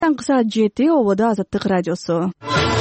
Таңкы саат 7 ободо Азаттык радиосу.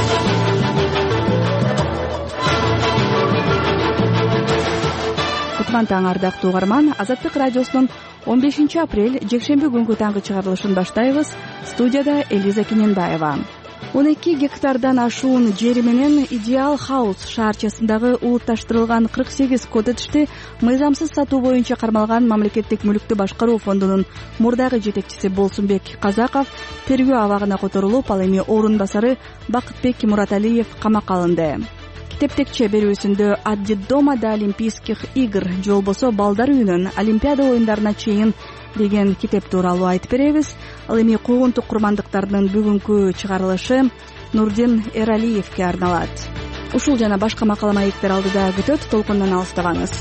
Кутман таң ардактуу угарман, Азаттык радиосунун 15 апрель жекшемби күнгү таңкы чыгарылышын баштайбыз. Студияда Элиза Кененбаева. 12 гектардан ашуун жери менен Идеал Хаус шаарчасындагы улутташтырылган 48 коттеджди мыйзамсыз сатуу боюнча кармалган Мамлекеттик мүлктү башкаруу фондунун мурдагы жетекчиси Болсунбек Казаков тергөө абагына которулуп, ал эми орун басары Бакытбек Мураталиев камакка алынды. Китептекче берүүсүндө от детдома до Олимпийских игр, же болбосо балдар үйүнөн Олимпиада оюндарына чейин деген китеп тууралуу айтып беребиз. Ал эми куугунтук курмандыктардын бүгүнкү чыгарылышы Нурдин Эралиевке арналат. Ушул жана башка макала маектер алдыда күтөт, толкундан алыстабаңыз.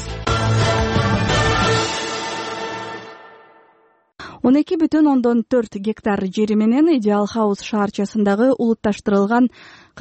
12,4 гектар жери менен Идеал Хаус шаарчасындагы улутташтырылган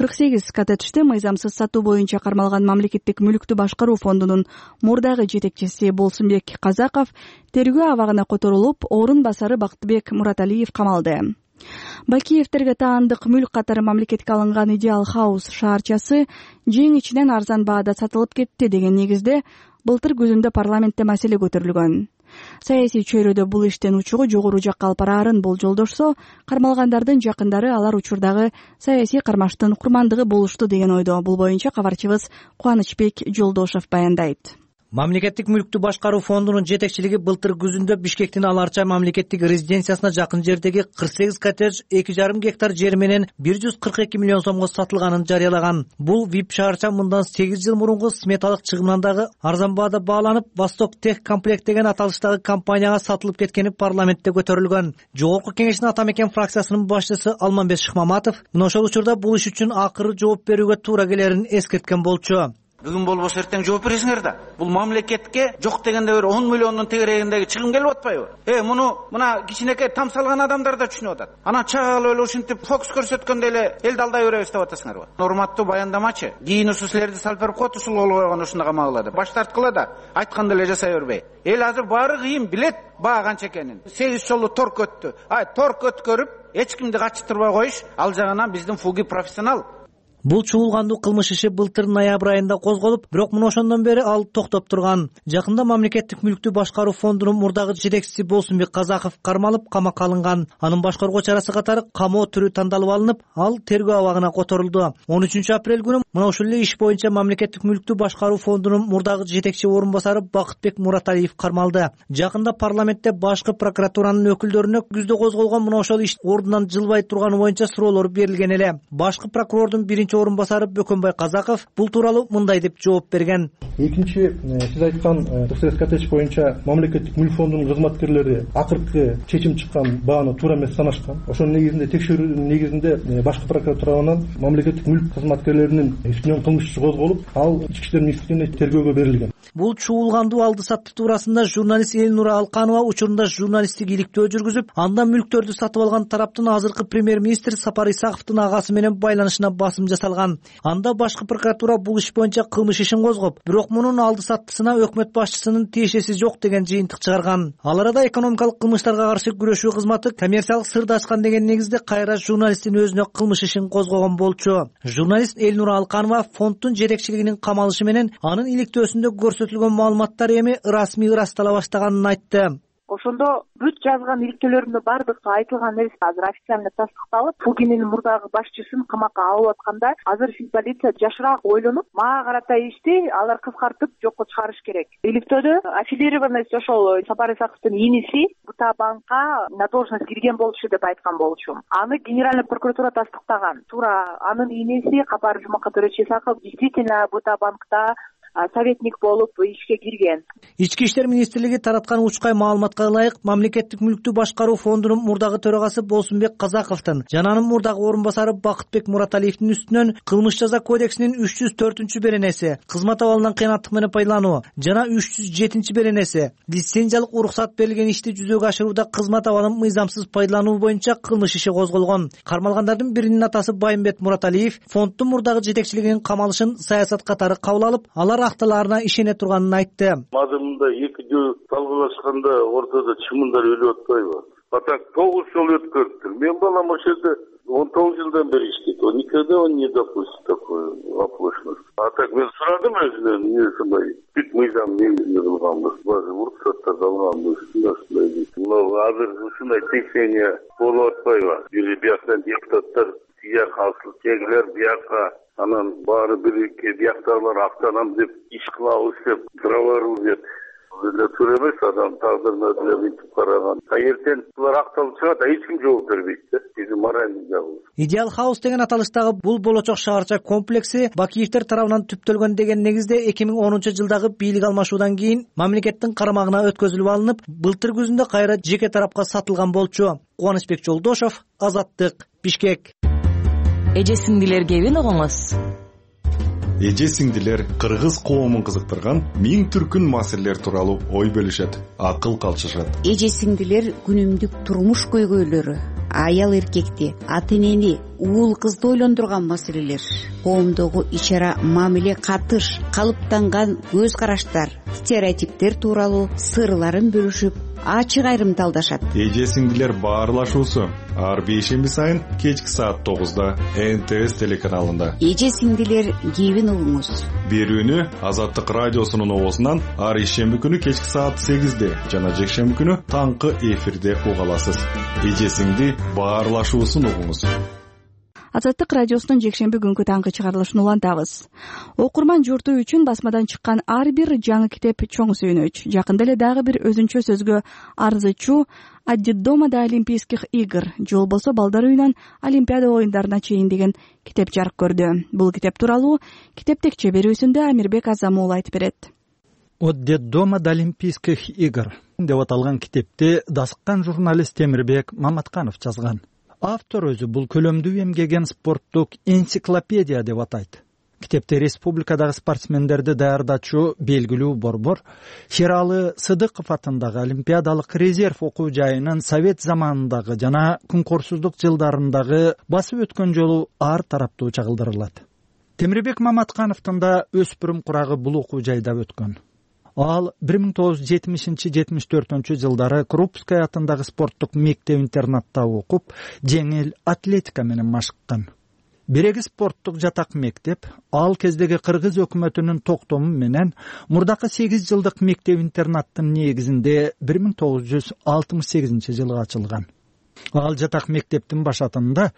48 коттеджди мыйзамсыз сатуу боюнча кармалган Мамлекеттик мүлктү башкаруу фондунун мурдагы жетекчиси Болсунбек Казаков тергөө абагына которулуп, орун басары Бакытбек Мураталиев камалды. Бакиевтерге таандык мүлк катары мамлекетке алынган Идеал Хаус шаарчасы жең ичинен арзан баада сатылып кетти деген негизде былтыр күзүндө парламентте маселе көтөрүлгөн. Саясий чөйрөдө бул иштен учугу жогору жакка алып бараарын болжолдошсо, кармалгандардын жакындары алар учурдагы саясий кармаштын курмандыгы болушту деген ойдо. Бул боюнча кабарчыбыз Кубанычбек Жолдошов баяндайт. Мамлекеттик мүлктү башкаруу фондунун жетекчилиги былтыр күзүндө Бишкектин Ал Арча мамлекеттик резиденциясына жакын жердеги 48 коттедж 2,5 гектар жери менен 142 миллион сомго сатылганын жарыялаган. Бул VIP шаарча мындан 8 жыл мурунку сметалык чыгымынан дагы арзан баада бааланып, Восток Тех комплект деген аталыштагы компанияга сатылып кеткени парламентте көтөрүлгөн. Жогорку кеңештин ата мекен фракциясынын башчысы Алмамбет Шыкмаматов мына ошол учурда бул иш үчүн акыры жооп берүүгө туура келерин эскерткен болчу. Бүгүн болбосо эртең жооп бересиңер да. Бул мамлекетке жок дегенде бир 10 миллиондун тегерегиндеги чыгым келип атпайбы? Муну мына кичинекей там салган адамдар да түшүнүп атат. Анан чагалы эле ушинтип фокус көрсөткөндө эле элди алдай беребиз деп атасыңарбы? Урматтуу баяндамачы. Кийин ушул силерди салып берип коет, ушул болбой койгон ушундай камагыла деп. Баш тарткыла да, айтканды эле жасай бербей. Эл азыр баары кыйын билет баа канча экенин. 8 жолу торк өттү. Торк өткөрүп, эч кимди качыктырбай коюш ал жагынан биздин фуги профессионал. Бул чуулгандуу кылмыш иши былтыр ноябрь айында козголуп, бирок мына ошондон бери ал токтоп турган. Жакында Мамлекеттик мүлктү башкаруу фондунун мурдагы жетекчиси Болсунбек Казаков кармалып, камакка алынган. Анын башкаруу чарасы катары камоо түрү тандалып алынып, ал тергөө абагына которулду. 13 апрель күнү мына ушул эле иш боюнча Мамлекеттик мүлктү башкаруу фондунун мурдагы жетекчи орун басары Бакытбек Мураталиев кармалды. Жакында парламентте башкы прокуратуранын өкүлдөрүнө күздө козголгон мына ошол иш ордунан жылбай турганы боюнча суроолор берилген эле. Башкы прокурордун орун басары Бөкөнбай Казаков бул тууралуу мындай деп жооп берген. Экинчи, сиз айткан 48 коттедж боюнча Мамлекеттик мүлк фондунун кызматкерлери акыркы чечим чыккан бааны туура эмес санашкан. Ошонун негизинде текшерүүнүн негизинде башкы прокуратуранын Мамлекеттик мүлк кызматкерлеринин үстүнөн кылмыш иши козголуп, ал ички иштер министрлигине тергөөгө берилген. Бул чуулгандуу алды сатты туурасында журналист Элнура Алканова учурунда журналисттик иликтөө жүргүзүп, андан мүлктөрдү сатып алган тараптын азыркы премьер-министр Сапар Исаковдун агасы менен байланышына басым жасалган. Анда башкы прокуратура бул иш боюнча кылмыш ишин козгоп, бирок мунун алды саттысына өкмөт башчысынын тиешеси жок деген жыйынтык чыгарган. Ал арада экономикалык кылмыштарга каршы күрөшүү кызматы коммерциялык сырды ачкан деген негизде кайра журналисттин өзүнө кылмыш ишин козгогон болчу. Журналист Элнура Алканова фонддун жетекчилигинин камалышы менен анын иликтөөсүндө көрсөтүлгөн маалыматтар эми расмий ырастала баштаганын айтты. Ошондо бүт жазган иликтөөлөрүмдө бардык айтылган нерсе азыр официально тастыкталып, Фугинин мурдагы башчысын камакка алып атканда, азыр полиция жашыраак ойлонуп, мага карата ишти алар кыскартып жокко чыгарыш керек. Иликтөөдө аффилированность ошол Сапар Исаковдун иниси Бутабанкка на должность кирген болчу деп айткан болчумун. Аны генеральный прокуратура тастыктаган. Туура анын иниси Капар Жумакатович Исаков действительно Бутабанкта советник болуп ишке кирген. Ички иштер министрлиги тараткан учкай маалыматка ылайык, Мамлекеттик мүлктү башкаруу фондунун мурдагы төрагасы Болсунбек Казаковдун жана анын мурдагы орун басары Бакытбек Мураталиевдин үстүнөн кылмыш жаза кодексинин 304 беренеси, кызмат абалынан кыянаттык менен пайдалануу жана 307 беренеси, лицензиялык уруксат берилген ишти жүзөгө ашырууда кызмат абалын мыйзамсыз пайдалануу боюнча кылмыш иши козголгон. Кармалгандардын биринин атасы Байымбет Мураталиев фонддун мурдагы жетекчилигинин камалышын саясат катары кабыл алып, алар актыларына ишене турганын айтты. Мазмунда 2 жыл талкуулашканда ортодо чымындар өлүп атпайбы? Атак 9 жыл өткөрүптүр. Мен балам ошол жерде 19 жылдан бери иштейт. Никогда он не допустит такой оплошность. А так мен сурадым өзүнөн, эмне ушундай бүт мыйзам негизинде кылганбыз, баары уруксаттарды алганбыз, ушундай дейт. Мына азыр ушундай текшение болуп атпайбы? Бияктан депутаттар тияк алсыл тегилер биякка, анан баары бирикке бияктагылар актанам деп иш кылабыз деп тураварбыз деп. Эле туура эмес, адам тагдырына деле мынтип караган. Эртең булар акталып чыгат, эч ким жооп бербейт да. Биздин моральный жагыбыз. Идеал хаус деген аталыштагы бул болочок шаарча комплекси Бакиевдер тарабынан түптөлгөн деген негизде 2010 жылдагы бийлик алмашуудан кийин мамлекеттин карамагына өткөзүлүп алынып, былтыр күзүндө кайра жеке тарапка сатылган болчу. Кубанычбек Жолдошов, Азаттык, Бишкек. Эже сиңдилер кебин угуңуз. Эже сиңдилер кыргыз коомун кызыктырган миң түркүн маселелер тууралуу ой бөлүшөт, акыл калчышат. Эже сиңдилер күнүмдүк турмуш көйгөйлөрү, аял эркекти, ата энени, уул кызды ойлондурган маселелер, коомдогу ичара мамиле катыш, калыптанган көз караштар, стереотиптер тууралуу сырларын бөлүшүп, ачык айрымталдашат. Эже сиңдилер баарлашуусу ар бейшемби сайын кечки саат 9-да НТС телеканалында. Эже сиңдилер кебин угуңуз. Берүүнү Азаттык радиосунун оозунан ар ишемби күнү кечки саат 8-де жана жекшемби күнү таңкы эфирде уга аласыз. Эже сиңди баарлашуусун угуңуз. Азаттык радиосунун жекшемби күнгү таңкы чыгарылышын улантабыз. Окурман журту үчүн басмадан чыккан ар бир жаңы китеп чоң сүйүнөч. Жакында эле дагы бир өзүнчө сөзгө арзычуу «От детдома до Олимпийских игр. Жол болсо балдар үйүнөн Олимпиада оюндарына чейин» деген китеп жарык көрдү. Бул китеп тууралуу китептекче берүүсүндө Амирбек Азамуулов айтып берет. «От детдома до Олимпийских игр» деп аталган китепти дасыккан журналист Темирбек Маматканов жазган. Автор өзү бул көлөмдүү эмгеген спорттук энциклопедия деп атайт. Китепте республикадагы спортсмендерди даярдачу белгилүү борбор Шералы Сыдыков атындагы Олимпиадалык резерв окуу жайынын Совет заманындагы жана күнкорсуздук жылдарындагы басып өткөн жолу ар тараптуу чагылдырылат. Темирбек Маматкановдун да өспүрүм курагы бул окуу жайда өткөн. Ал 1970-74 жылдары Крупская атындагы спорттук мектеп-интернатта окуп, жеңил атлетика менен машыккан. Биреги спорттук жатак мектеп ал кездеги кыргыз өкмөтүнүн токтому менен мурдакы 8 жылдык мектеп-интернаттын негизинде 1968 жылы ачылган. Ал жатак мектептин башатында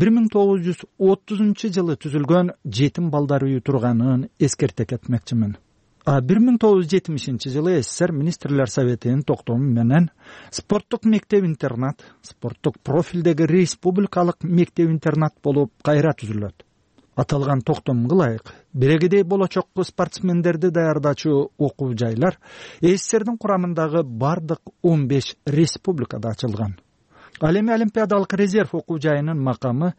1930 жылы түзүлгөн жетим балдар үйү турганын эскерте кетмекчимин. 1970 жылы СССР Министрлер Советинин токтому менен спорттук мектеп-интернат, спорттук профилдеги республикалык мектеп-интернат болуп кайра түзүлөт. Аталган токтомго ылайык бирегидей болочокко спортсмендерди даярдачу окуу жайлар СССРдин курамындагы бардык 15 республикада ачылган. Ал эми Олимпиадалык резерв окуу жайынын макамы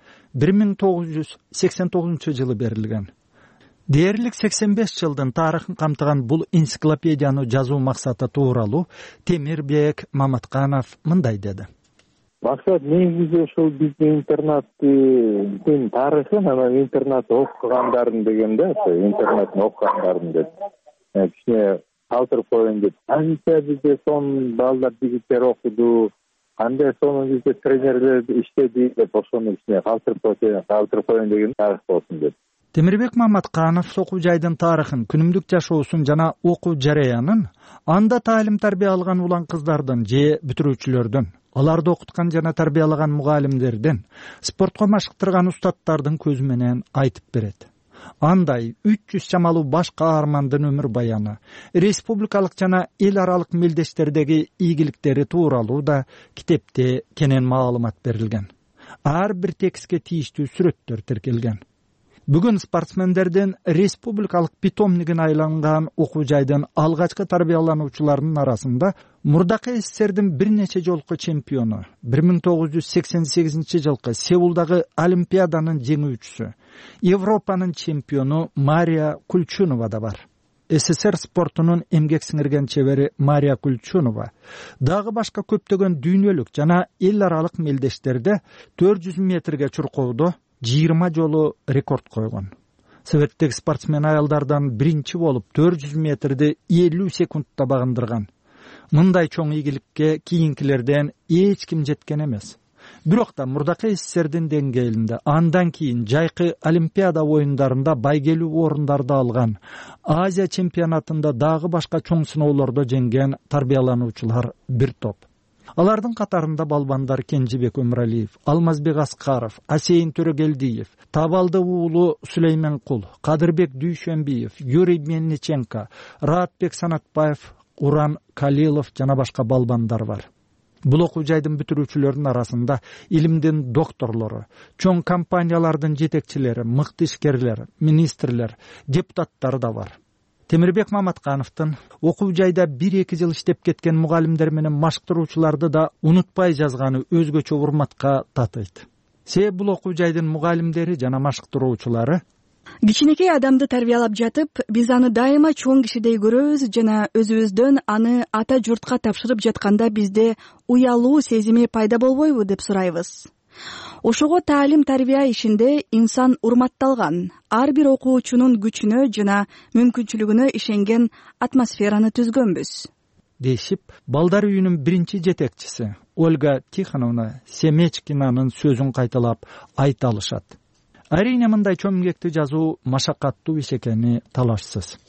1989 жылы берилген. Дээрлик 85 жылдын тарыхын камтыган бул энциклопедияны жазуу максаты тууралуу Темирбек Маматканов мындай деди. Максат негизи ушул биздин интернаттын тарыхын, анан интернат окугандарын дегенде, интернаттын окугандарын деп. Кичине калтырып коеюн деп. Анча бизде сон балдар, жигиттер окуду, кандай сонун бизде тренерлер иштеди деп ошону кичине калтырып коеюн деген тарых болсун деп. Темирбек Маматканов окуу жайдын тарыхын, күнүмдүк жашоосун жана окуу жараянын, анда таалим-тарбия алган улан кыздардын же бүтүрүүчүлөрдүн, аларды окуткан жана тарбиялаган мугалимдердин, спортко машыктырган устаттардын көзү менен айтып берет. Андай 300 чамалуу баш каармандын өмүр баяны, республикалык жана эл аралык мелдештердеги ийгиликтери тууралуу да китепте кенен маалымат берилген. Ар бир текстке тийиштүү сүрөттөр тиркелген. Бүгүн спортсмендердин республикалык питомнигин айланган окуу жайдын алгачкы тарбиялануучуларынын арасында мурдакы СССРдин бир нече жолку чемпиону, 1988 жылкы Сеулдагы Олимпиаданын жеңүүчүсү, Европанын чемпиону Мария Кульчунова да бар. СССР спортунун эмгек сиңирген чебери Мария Кульчунова дагы башка көптөгөн дүйнөлүк жана эл аралык мелдештерде 400 метрге чуркоодо 20 жолу рекорд койгон. Советтеги спортсмен аялдардан биринчи болуп 400 метрди 50 секундта багындырган. мындай чоң ийгиликке кийинкилерден эч ким жеткен эмес. Бирок да мурдакы СССРдин деңгээлинде андан кийин жайкы Олимпиада оюндарында байгелүү орундарды алган, Азия чемпионатында дагы башка чоң сыноолордо жеңген тарбиялануучулар бир топ. Алардын катарында балбандар Кенжебек Өмүралиев, Алмазбек Аскаров, Асейин Төрөгелдиев, Табалды уулу Сүлеймен Кул, Кадырбек Дүйшөнбиев, Юрий Мельниченко, Раатбек Санатбаев, Уран Калилов жана башка балбандар бар. Бул окуу жайдын бүтүрүүчүлөрүнүн арасында илимдин докторлору, чоң компаниялардын жетекчилери, мыкты ишкерлер, министрлер, депутаттар да бар. Темирбек Маматкановдун окуу жайда 1-2 жыл иштеп кеткен мугалимдер менен машыктыруучуларды да унутпай жазганы өзгөчө урматка татыйт. Себеби бул окуу жайдын мугалимдери жана машыктыруучулары кичинекей адамды тарбиялап жатып, биз аны дайыма чоң кишидей көрөбүз жана өзүбүздөн аны ата журтка тапшырып жатканда бизде уялуу сезими пайда болбойбу деп сурайбыз. Ошого таалим тарбия ишинде инсан урматталган, ар бир окуучунун күчүнө жана мүмкүнчүлүгүнө ишенген атмосфераны түзгөнбүз. Дешип, балдар үйүнүн биринчи жетекчиси Ольга Тихоновна Семечкинанын сөзүн кайталап айта алышат. Арийне мындай чоң эмгекти жазуу машакаттуу иш экени талашсыз.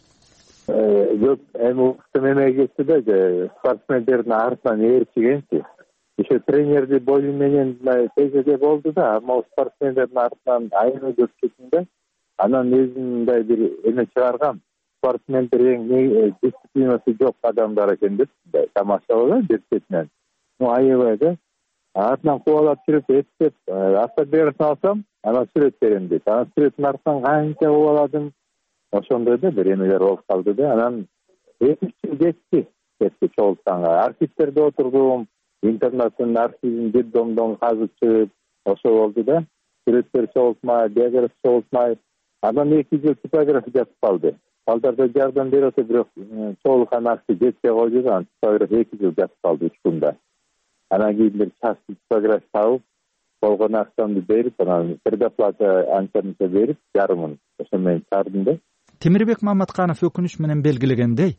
Жок, эми эмегеси да спортсмендердин артынан ээрчигенчи. Еще тренерди бою менен тегеде болду да, ама спортсмендердин артынан айрылып кеткенде, анан өзүм мындай бир эме чыгаргам. Спортсмендер эң дисциплинасы жок адамдар экен деп тамашалады бир четинен. Аябай да. Артынан кубалап жүрүп эстеп, автодересин алсам, анан сүрөт берем дейт. Анан сүрөттүн артынан канча кубаладым. Ошондой да бир эмелер болуп калды да. Анан 2 жыл кетти чогултканга. Архивтерде отурдум, интернеттин архивин детдомдон казып чыгып, ошо болду да. Сүрөттөр чогултмай, биография чогултмай. Анан 2 жыл типография жатып калды. Балдарда жардам берип атып, бирок чогулткан архив жетпей койду да, типография 2 жыл жатып калды 3 күндө. Анан кийин бир частный типография табып, болгон акчамды берип, анан предоплата анча берип, жарымын ошо менен чыгардым да. Темирбек Маматканов өкүнүч менен белгилегендей,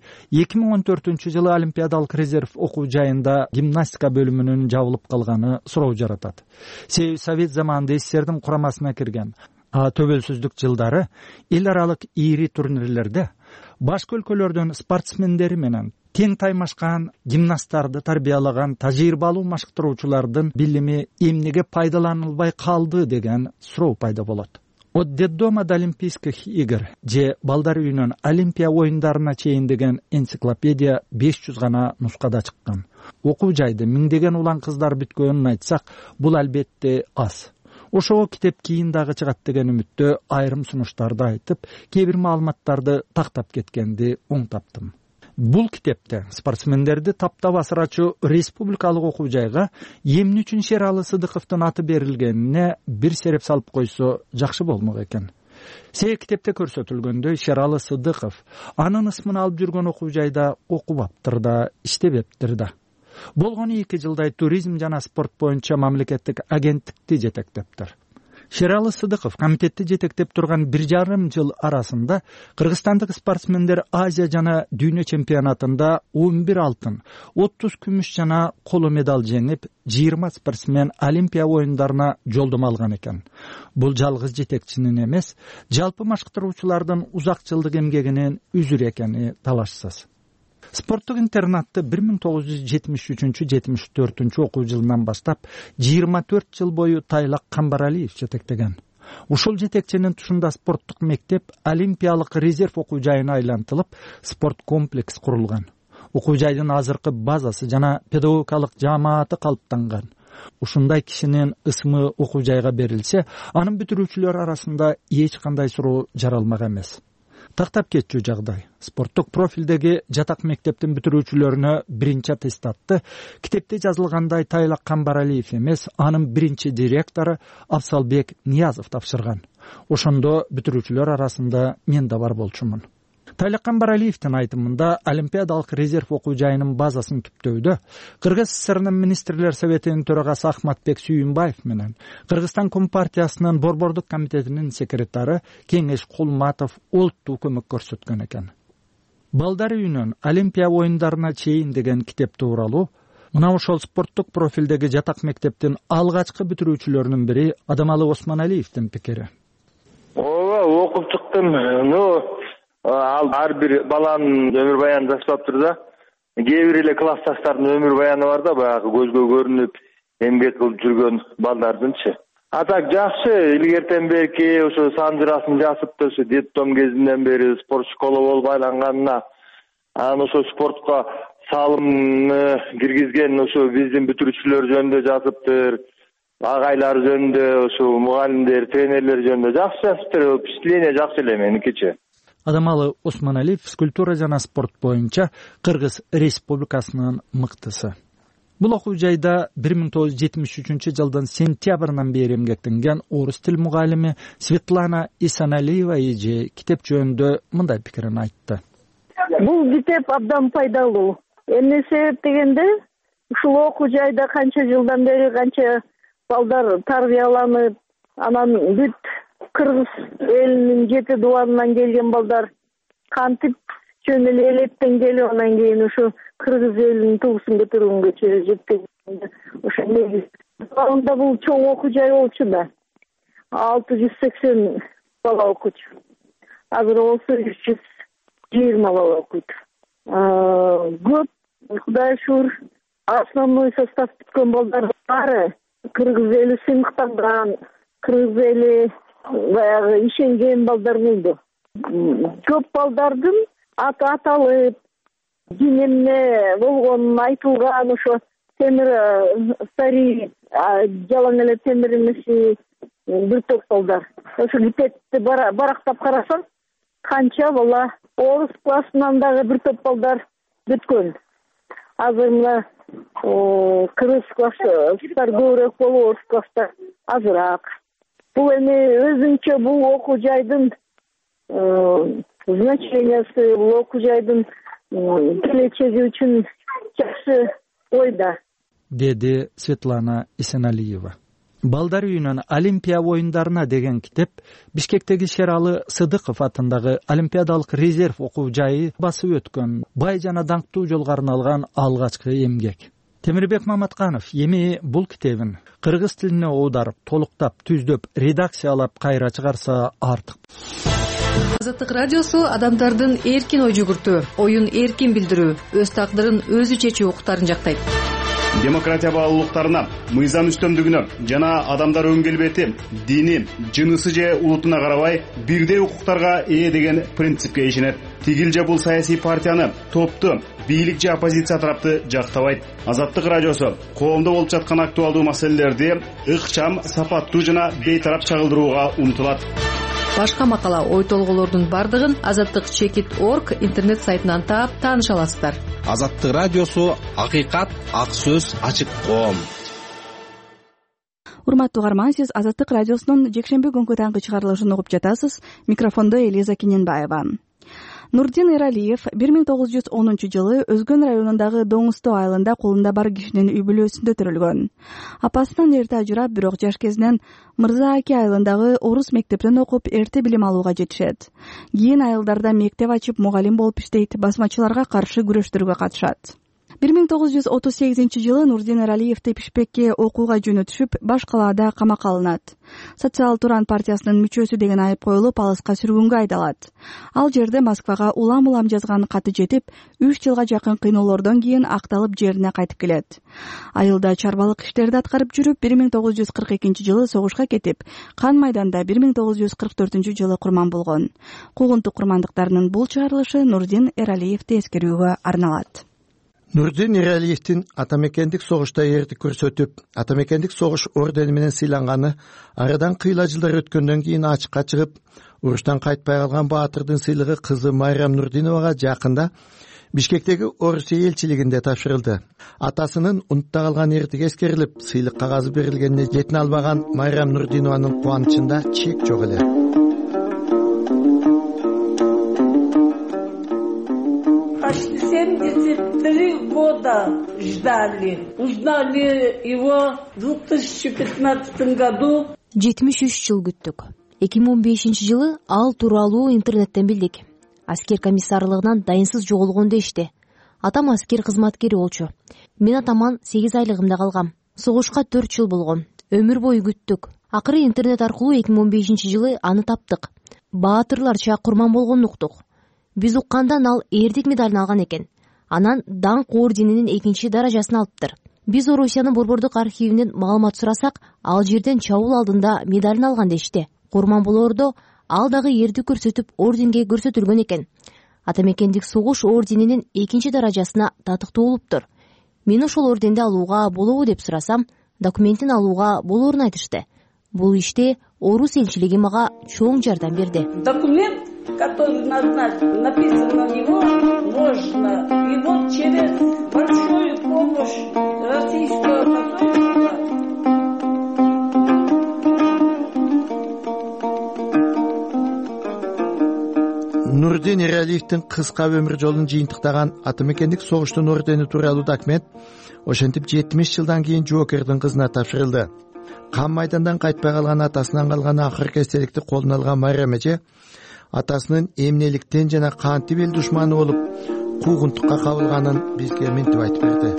2014-жылы Олимпиадалык резерв окуу жайында гимнастика бөлүмүнүн жабылып калганы суроо жаратат. Себеби Совет заманында СССРдин курамасына кирген төбөлсүздүк жылдары эл аралык ийри турнирлерде башка өлкөлөрдөн спортсмендери менен тең таймашкан гимнасттарды тарбиялаган тажрыйбалуу машыктыруучулардын билими эмнеге пайдаланылбай калды деген суроо пайда болот. От детдома до Олимпийских игр же балдар үйүнөн Олимпия оюндарына чейин деген энциклопедия 500 гана нускада чыккан. Окуу жайды миңдеген улан кыздар бүткөнүн айтсак, бул албетте аз. Ошого китеп кийин дагы чыгат деген үмүттө айрым сунуштарды айтып, кээ бир маалыматтарды тактап кеткенди оң таптым. Бул китепте спортсмендерди таптап асырачу республикалык окуу жайга эмне үчүн Шералы Сыдыковдун аты берилгенине бир сереп салып койсо жакшы болмок экен. Китепте көрсөтүлгөндөй Шералы Сыдыков анын ысмын алып жүргөн окуу жайда окубаптыр да, иштебептир да. Болгону 2 жылдай туризм жана спорт боюнча мамлекеттик агенттикти жетектептир. Шералы Сыдыков комитетти жетектеп турган 1,5 жыл арасында кыргызстандык спортсмендер Азия жана дүйнө чемпионатында 11 алтын, 30 күмүш жана коло медаль жеңип, 20 спортсмен Олимпия оюндарына жолдомо алган экен. Бул жалгыз жетекчинин эмес, жалпы машыктыруучулардын узак жылдык эмгегинин үзүрү экени талашсыз. Спорттук интернатты 1973-74 окуу жылынан баштап 24 жыл бою Тайлак Камбаралиев жетектеген. Ушул жетекчинин тушунда спорттук мектеп Олимпиялык резерв окуу жайына айлантылып, спорт комплекс курулган. Окуу жайдын азыркы базасы жана педагогикалык жааматы калыптанган. Ушундай кишинин ысмы окуу жайга берилсе, анын бүтүрүүчүлөр арасында эч кандай суроо жаралмак эмес. Тактап кетчү жагдай. Спорттук профилдеги жатак мектептин бүтүрүүчүлөрүнө биринчи аттестатты китепте жазылгандай Тайлак Камбаралиев эмес, анын биринчи директору Абсалбек Ниязов тапшырган. Ошондо бүтүрүүчүлөр арасында мен да бар болчумун. Тайлак Камбаралиевдин айтымында Олимпиадалык резерв окуу жайынын базасын түптөөдө Кыргыз ССРнын министрлер советинин төрагасы Ахматбек Сүйүнбаев менен Кыргызстан Компартиясынын борбордук комитетинин секретары Кеңеш Кулматов олуттуу көмөк көрсөткөн экен. Балдар үйүнөн Олимпия оюндарына чейин деген китеп тууралуу мына ошол спорттук профилдеги жатак мектептин алгачкы бүтүрүүчүлөрүнүн бири Адамалы Осмоналиевдин пикири. Ооба, окуп чыктым. Ал ар бир баланын өмүр баянын жазбаптыр да. Кээ бир эле классташтардын өмүр баяны бар да, баягы көзгө көрүнүп эмгек кылып жүргөн балдардынчы. Так жакшы, илгертен берки ошо санжырасын жазыптыр, ошо детдом кезинен бери спорт школа болуп айланганына, анан ошо спортко салымны киргизген ошо биздин бүтүрүүчүлөр жөнүндө жазыптыр, агайлар жөнүндө, ошо мугалимдер, тренерлер жөнүндө жакшы жазыптыр. Впечатление жакшы эле меникичи. Адамалы Осмоналиев физкультура жана спорт боюнча Кыргыз Республикасынын мыктысы. Бул окуу жайда 1973 жылдын сентябрынан бери эмгектенген орус тил мугалими Светлана Исаналиева эже китеп жөнүндө мындай пикирин айтты. Бул китеп абдан пайдалуу. Эмне себеп дегенде, ушул окуу жайда канча жылдан бери канча балдар тарбияланып, анан бүт Кыргыз элинин 7 дубанынан келген балдар кантип жөн эле элеттен келип, анан кийин ушу Кыргыз элинин тугусун көтөргөнгө чейин жеткен. Ошо негизинде бул чоң окуу жай болчу да. 680 бала окучу. Азыр болсо 320 бала окуйт. Көп, Кудайга шүгүр, основной состав бүткөн балдар баары Кыргыз эли сыймыктанган, Кыргыз эли баягы ишенген балдар болду. Көп балдардын аты аталып, эмне болгонун айтылган, ошо темир стари жалаң эле темир эмеси бир топ балдар. Ошо китепти барактап карасаң, канча бала орус классынан дагы бир топ балдар бүткөн. Азыр мына кыргыз класстар көбүрөөк болуп, орус класстар азыраак. Бул эми өзүнчө бул окуу жайдын значениясы, бул окуу жайдын келечеги үчүн жакшы ойда, деди Светлана Исаналиева. Балдар үйүнөн Олимпия оюндарына деген китеп Бишкектеги Шералы Сыдыков атындагы Олимпиадалык резерв окуу жайы басып өткөн бай жана даңктуу жолго арналган алгачкы эмгек. Темирбек Маматканов эми бул китебин кыргыз тилине аударып, толуктап, түздөп, редакциялап кайра чыгарса артык. Азаттык радиосу адамдардын эркин ой жүгүртүү, оюн эркин билдирүү, өз тагдырын өзү чечүү укуктарын жактайт. Демократия баалуулуктарына, мыйзам үстөмдүгүнө жана адамдар өн келбети, дини, жынысы же улутуна карабай бирдей укуктарга ээ деген принципке ишенет. Тигил же бул саясий партияны, топту, бийлик же оппозиция тарапты жактабайт. Азаттык радиосу коомдо болуп жаткан актуалдуу маселелерди ыкчам, сапаттуу жана бейтарап чагылдырууга умтулат. Башка макала, ой толголордун бардыгын azattik.org интернет сайтынан таап тааныша аласыздар. Азаттык радиосу акыйкат, ак сөз, ачык коом. Урматтуу угарман, сиз Азаттык радиосунун жекшемби күнгү таңкы чыгарылышын угуп жатасыз. Микрофондо Элиза Кененбаева. Нурдин Эралиев 1910 жылы Өзгөн районундагы Доңусто айылында колунда бар кишинин үй бүлөсүндө төрөлгөн. Апасынан эрте ажырап, бирок жаш кезинен Мырзааки айылындагы орус мектептен окуп, эрте билим алууга жетишет. Кийин айылдарда мектеп ачып, мугалим болуп иштейт, басмачыларга каршы күрөштөргө катышат. 1938 жылы Нурдин Эралиев Тепишбекке окууга жөнөтүшүп, баш калаада камакка алынат. Социал Туран партиясынын мүчөсү деген айып коюлуп, алыска сүргүнгө айдалат. Ал жерде Москвага улам жазган каты жетип, 3 жылга жакын кыйноолордон кийин акталып жерине кайтып келет. Айылда чарбалык иштерди аткарып жүрүп, 1942 жылы согушка кетип, Кан майданда 1944 жылы курман болгон. Куугунтук курмандыктарынын бул чыгарылышы Нурдин Эралиевди эскерүүгө арналат. Нурдин Эралиевдин атамекендик согушта эрдик көрсөтүп, атамекендик согуш ордени менен сыйланганы арадан кыйла жылдар өткөндөн кийин ачыкка чыгып, уруштан кайтпай калган баатырдын сыйлыгы кызы Майрам Нурдиновага жакында Бишкектеги Орусия элчилигинде тапшырылды. Атасынын унутта калган эрдиги эскерилип, сыйлык кагазы берилгенине жетине албаган Майрам Нурдинованын кубанычында чек жок эле. Почти 73 года ждали. Узнали его в 2015 году. 73 жыл күттүк. 2015 жылы ал тууралуу интернеттен билдик. аскер комиссарлыгынан дайынсыз жоголгон дешти. Атам аскер кызматкери болчу. Мен атаман 8 айлыгымда калгам. Согушка 4 жыл болгон. Өмүр бою күттүк. Акыры интернет аркылуу 2015-жылы аны таптык. Баатырларча курман болгонун уктук. Биз уккандан ал эрдик медалын алган экен. Анан даңк орденинин 2 даражасын алыптыр. Биз Орусиянын борбордук архивинен маалымат сурасак, ал жерден чабуул алдында медалын алган дешти. Курман болоордо ал дагы эрди көрсөтүп орденге көрсөтүлгөн экен. Атамекендик согуш орденинин 2 даражасына татыктуу болуптур. Мен ошол орденди алууга болобу деп сурасам, документин алууга болоорун айтышты. Бул иште Орус элчилиги мага чоң жардам берди. Документ, который написан на него, можно его через большую помощь российского посольства. Нурдин Эралиевдин кыска өмүр жолун жыйынтыктаган Атамекендик согуштун ордени тууралуу документ ошентип 70 жылдан кийин жоокердин кызына тапшырылды. Кан майдандан кайтпай калган атасынан калган акыркы эстеликти колуна алган Майрам эже атасынын эмнеликтен жана кантип эл душманы болуп куугунтукка кабылганын бизге минтип айтып берди.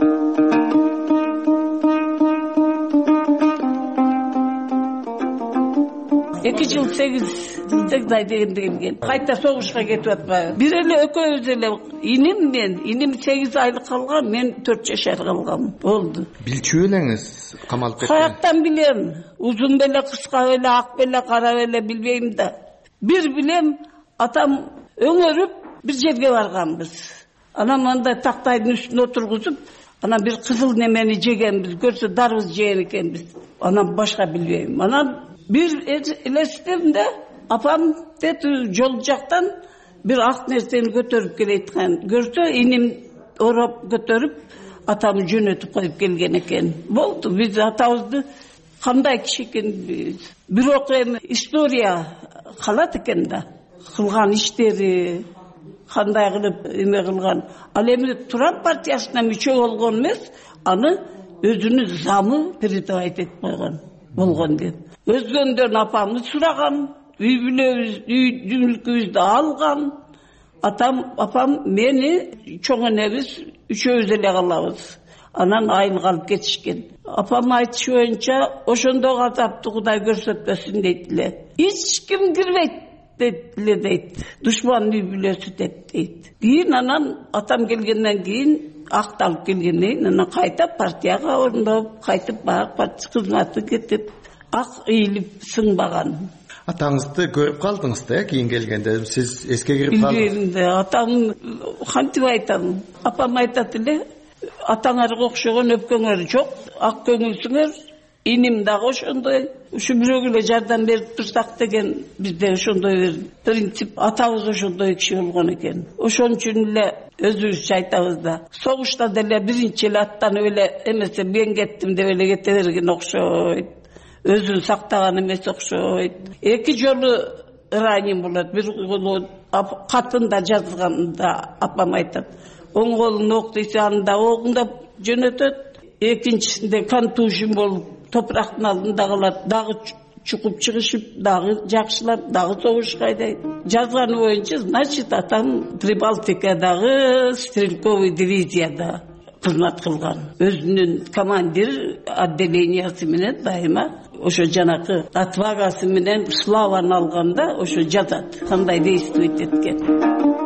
2 жыл 8 ай дегенде келген. Кайта согушка кетип атпайбы. Бир эле экөөбүз эле иним 8 айлык калган, мен 4 жашар калгам. Болду. Билчү элеңиз камалып кетти. Каяктан билем? Узун беле, кыска беле, ак беле, кара беле билбейм да. Бир билем, атам өңөрүп бир жерге барганбыз. Анан анда тактайдын үстүнө отургузуп, анан бир кызыл немени жегенбиз, көрсө дарбыз жеген экенбиз. Анан башка билбейм. Анан бир элестимде апам жол жактан бир ак нерсени көтөрүп келеткан. Көрсө иним ороп көтөрүп атамды жөнөтүп коюп келген экен. Болду, биз атабызды кандай киши экенин бирок эми история калат экен да. Кылган иштери кандай кылып эме кылган. Ал эми Туран партиясына мүчө болгон эмес, аны өзүнүн замы передавать этип койгон болгон деп. Өзгөндөн апамды сураган, үй мүлкүбүздү алган. Апам мени чоң энебиз үчөөбүз эле калабыз. Анан айыл калып кетишкен. Апам айтышы боюнча ошондо азапты Кудай көрсөтпөсүн дейт эле. Эч ким кирбейт дейт. Душмандын үй бүлөсү дейт. Кийин анан атам келгенден кийин акталып келгенден кийин анан кайта партияга орундоп, кайтып баягы партия кызматы кетип, ак ийилип сыңбаган. Атаңызды көрүп калдыңыз да, кийин келгенде сиз эске кирип калдыңыз. Билбейм, атам кантип айтам? Апам айтат эле, атаңарга окшогон өпкөңөр жок, ак көңүлсүңөр, иним дагы ошондой. Ушу бирөөгө эле жардам берип турсак деген бизде ошондой бир принцип, атабыз ошондой киши болгон экен. Ошон үчүн эле өзүбүзчө айтабыз да. Согушта деле биринчи эле аттанып эле эмесе мен кеттим деп эле кете берген окшойт. Өзүн сактаган эмес окшойт. 2 жолу ранен болот. Бир колу катында жазганда апам айтат. Оң колун ок десе анда огуңдап жөнөтөт. Экинчисинде контужин болуп топурактын алдында калат. Дагы чукуп чыгышып, дагы жакшылап, дагы согушка айдайт. Жазганы боюнча, значит, атам Прибалтикадагы стрелковый дивизияда кызмат кылган. Өзүнүн командир отделениясы менен дайыма ошо жанакы отвагасы менен славаны алганда ошо жазат. Кандай действовать эткен.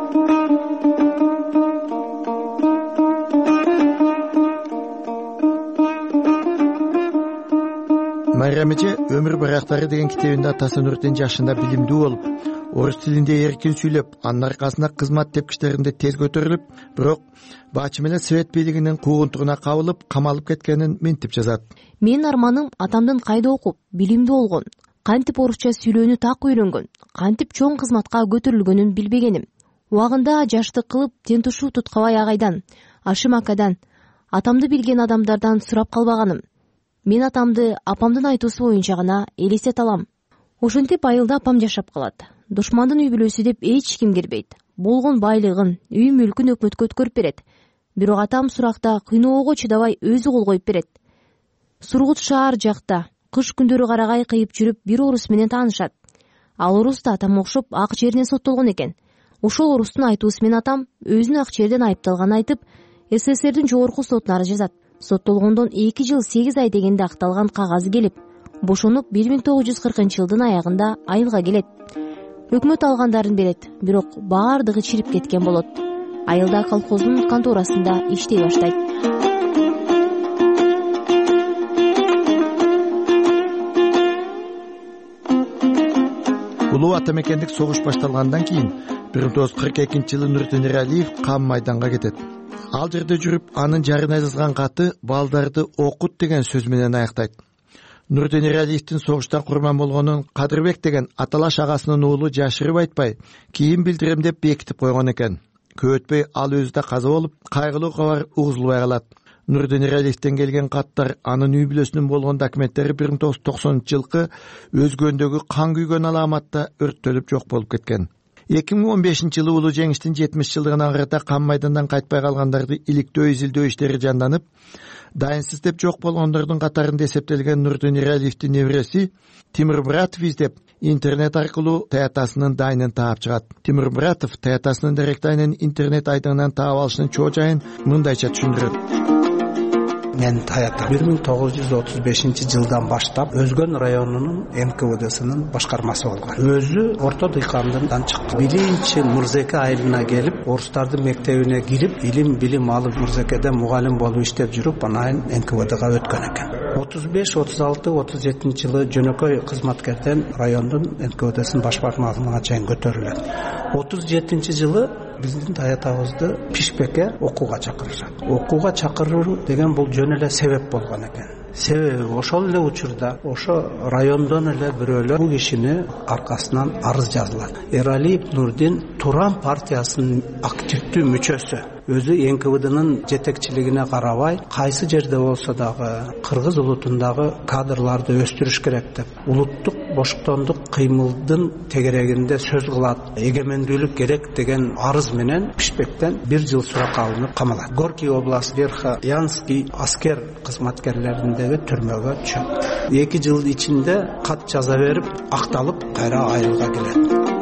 Майрам эже өмүр барактары деген китебинде атасы Нурдин жашында билимдүү болуп, орус тилинде эркин сүйлөп, анын аркасында кызмат тепкичтеринде тез көтөрүлүп, бирок бачы менен Совет бийлигинин куугунтугуна кабылып, камалып кеткенин минтип жазат. Менин арманым атамдын кайда окуп, билимдүү болгон, кантип орусча сүйлөөнү так үйрөнгөн, кантип чоң кызматка көтөрүлгөнүн билбегеним. Убагында жаштык кылып, тентушуу туткабай агайдан, Ашым акадан, атамды билген адамдардан сурап калбаганым. Мен атамды апамдын айтуусу боюнча гана элестете алам. Ошентип айылда апам жашап калат. Душмандын үй бүлөсү деп эч ким кирбейт. Болгон байлыгын, үй мүлкүн өкмөткө өткөрүп берет. Бирок атам суракта кыйноого чыдабай өзү кол коюп берет. Сургут шаар жакта кыш күндөрү карагай кыйып жүрүп бир орус менен таанышат. Ал орус да атамга окшоп ак жеринен соттолгон экен. ошол орустун айтуусу менен атам өзүн ак жерден айыпталганын айтып, СССРдин жогорку сотуна арыз жазат. Соттолгондон 2 жыл 8 ай дегенде акталган кагазы келип, бошонуп 1940-жылдын аягында айылга келет. Өкмөт алгандарын берет, бирок баардыгы чирип кеткен болот. Айылда колхоздун конторасында иштей баштайт. Улуу ата мекендик согуш башталгандан кийин 1942-жылы Нурдин Эралиев Кам майданга кетет. Ал жерде жүрүп, анын жарына жазган каты балдарды окут деген сөз менен аяктайт. Нурдин Эралиевдин согуштан курман болгонун Кадырбек деген аталаш агасынын уулу жашырып айтпай, кийин билдирем деп бекитип койгон экен. Көп өтпөй ал өзү да каза болуп, кайгылуу кабар угузулбай калат. Нурдин Эралиевден келген каттар, анын үй бүлөсүнүн болгон документтери 1990-жылкы өзгөндөгү кан күйгөн алааматта өрттөлүп жок болуп кеткен. 2015-жылы улуу жеңиштин 70-жылдыгына карата Кам майдандан кайтпай калгандарды иликтөө изилдөө иштери жанданып, дайынсыз деп жок болгондордун катарында эсептелген Нурдин Эралиевдин небереси Тимур Муратов издеп, интернет аркылуу Таятасынын дайынын таап чыгат. Тимур Муратов Таятасынын деректайынын интернет айдыңынан таап алышынын чоо жайын мындайча түшүндүрөт. Мен Таята 1935-жылдан баштап Өзгөн районунун НКВДсынын башкармасы болгон. Өзү орто дыйкандан чыкты. Биринчи Мурзеке айылына келип, орустардын мектебине кирип, билим алып, Мурзекеде мугалим болуп иштеп жүрүп, анан НКВДга өткөн экен. 35-36-37-жылы жөнөкөй кызматкерден райондун НКВДсынын башкармасына чейин көтөрүлөт. 37-жылы биздин Таятабызды Пишпекке окууга чакырышат. Окууга чакыруу деген бул жөн эле себеп болгон экен. Себеби ошол эле учурда ошо райондон эле бирөөлөр бул кишини аркасынан арыз жазылат. Эралиев Нурдин Туран партиясынын активдүү мүчөсү. Өзү НКВДнын жетекчилигине карабай, кайсы жерде болсо дагы кыргыз улутундагы кадрларды өстүрүш керек деп, улуттук боштондук кыймылдын тегерегинде сөз кылат, эгемендүүлүк керек деген арыз менен Пишпектен 1 жыл суракка алынып камалат. Горький область Верхоянский аскер кызматкерлериндеги түрмөгө түшөт. 2 жыл ичинде кат жаза берип, акталып, кайра айылга келет.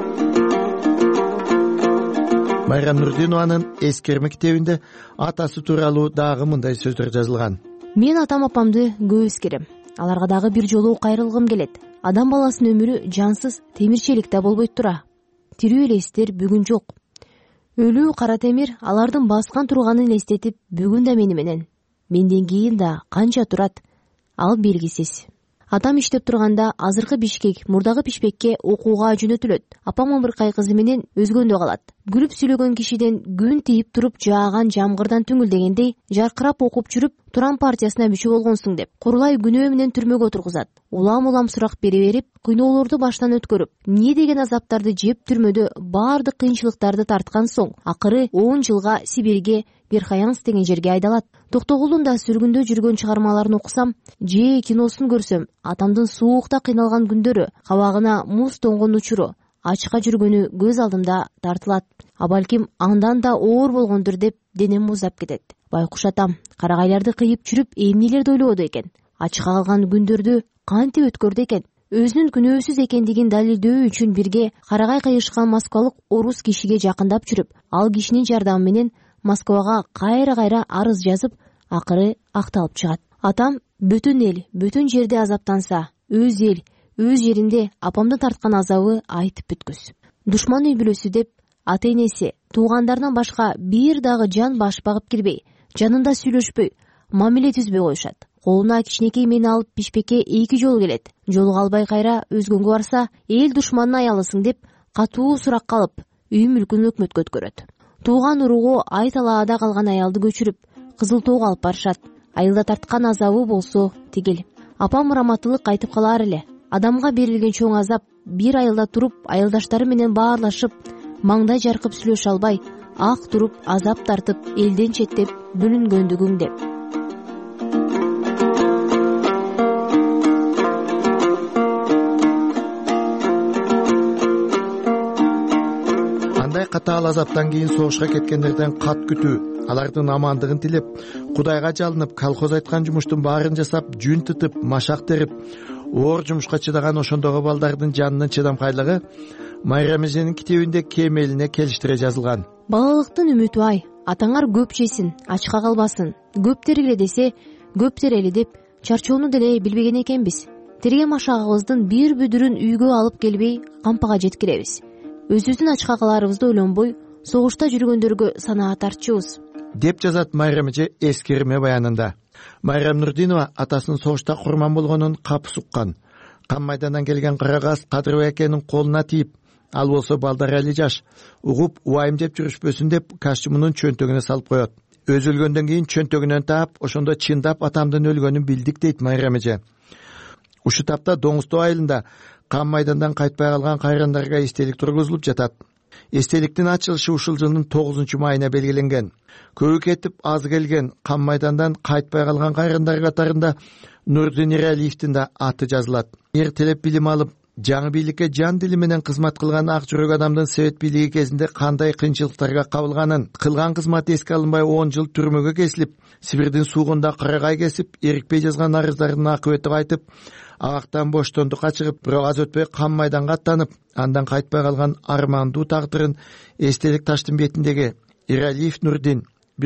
Майрам Нурдинованын эскерме китебинде атасы тууралуу дагы мындай сөздөр жазылган. Мен атам апамды көп эскерем. Аларга дагы бир жолу кайрылгым келет. Адам баласынын өмүрү жансыз темирчелик да болбойт тура. Тирүү элестер бүгүн жок. Өлүү кара темир алардын баскан турганын элестетип, бүгүн да мени менен. Менден кийин да канча турат, ал белгисиз. Атам иштеп турганда азыркы Бишкек, мурдагы Пишпекке окууга жөнөтүлөт. Апам Ымыркай кызы менен өзгөндө калат. Күлүп сүйлөгөн кишиден күн тийип туруп жааган жамгырдан түңүлдегендей жаркырап окуп жүрүп, Туран партиясына мүчө болгонсуң деп, курулай күнөө менен түрмөгө отургузат. Улам сурак бере берип, кыйноолорду баштан өткөрүп, эмне деген азаптарды жеп түрмөдө баардык кыйынчылыктарды тарткан соң, акыры 10 жылга Сибирге, Верхоянск деген жерге айдалат. Токтогулдун да сүргүндө жүргөн чыгармаларын окусам, же киносун көрсөм, атамдын суукта кыйналган күндөрү, кабагына муз тоңгон учуру, ачка жүргөнү көз алдымда тартылат. А балким андан да оор болгондур деп денем муздап кетет. Байкуш атам карагайларды кыйып жүрүп эмнелерди ойлободу экен? Ачка калган күндөрдү кантип өткөрдү экен? Өзүнүн күнөөсүз экендигин далилдөө үчүн бирге карагай кыйышкан москвалык орус кишиге жакындап жүрүп, ал кишинин жардамы менен Москвага кайра арыз жазып, акыры акталып чыгат. Атам бүтүн эл, бүтүн жерде азаптанса, өз эл, өз жеринде апамдын тарткан азабы айтып бүткүс. Душман үй бүлөсү деп ата энеси, туугандарынан башка бир дагы жан баш багып кирбей, жанында сүйлөшпөй, мамиле түзбөй коюшат. Колуна кичинекей мени алып Бишпекке 2 жолу келет. Жолуга албай кайра өзгөнгө барса, эл душманын аялысың деп катуу суракка алып, үй мүлкүн өкмөткө өткөрөт. Тууган уругу ай талаада калган аялды көчүрүп, Кызыл Тоого алып барышат. Айылда тарткан азабы болсо тигил. Апам раматылык кайтып калар эле. Адамга берилген чоң азап, бир айылда туруп, айылдаштары менен баарлашып, маңдай жаркып сүйлөшө албай, ак туруп, азап тартып, элден четтеп, бүлүнгөндүгүң деп. Андай катаал азаптан кийин согушка кеткендерден кат күтүү, алардын амандыгын тилеп, Кудайга жалынып, колхоз айткан жумуштун баарын жасап, жүн тытып, машак терип, оор жумушка чыдаган ошондогу балдардын жанынын чыдамкайлыгы Майрам эженин китебинде кемелине келиштире жазылган. Балалыктын үмүтү ай, атаңар көп жесин, ачка калбасын, көп тергиле десе, көп терели деп чарчоону деле билбеген экенбиз. Терген машагыбыздын бир бүдүрүн үйгө алып келбей кампага жеткиребиз. Өзүбүздүн ачка калаарыбызды ойлонбой, согушта жүргөндөргө санаа тартчубуз, деп жазат Майрам эже эскерме баянында. Майрам Нурдинова атасынын согушта курман болгонун капыс уккан. Кан майдандан келген Кыргыз Кадырбек экенин колуна тийип, ал болсо балдары али жаш, угуп убайым деп жүрүшпөсүн деп костюмунун чөнтөгүнө салып коет. Өзү өлгөндөн кийин чөнтөгүнөн таап, ошондо чындап атамдын өлгөнүн билдик дейт Майрам эже. Ушу тапта Доңуздоо айылында кан майдандан кайтпай калган кайрандарга эстелик тургузулуп жатат. Эстеликтин ачылышы ушул жылдын 9-майына белгиленген. Көбү кетип аз келген кан майдандан кайтпай калган кайрандар катарында Нурдин Иралиевдин да аты жазылат. Эртелеп билим алып, жаңы бийликке жан дили менен кызмат кылган ак жүрөк адамдын совет бийлиги кезинде кандай кыйынчылыктарга кабылганын, кылган кызматы эске алынбай 10 жыл түрмөгө кесилип, Сибирдин суугунда кырагай кесип, эрикпей жазган арыздардын акыбети кайтып, абактан боштондук качыгып, бирок аз өтпөй кан майданга аттанып, андан кайтпай калган армандуу тагдырын эстелик таштын бетиндеги Иралиев Нурдин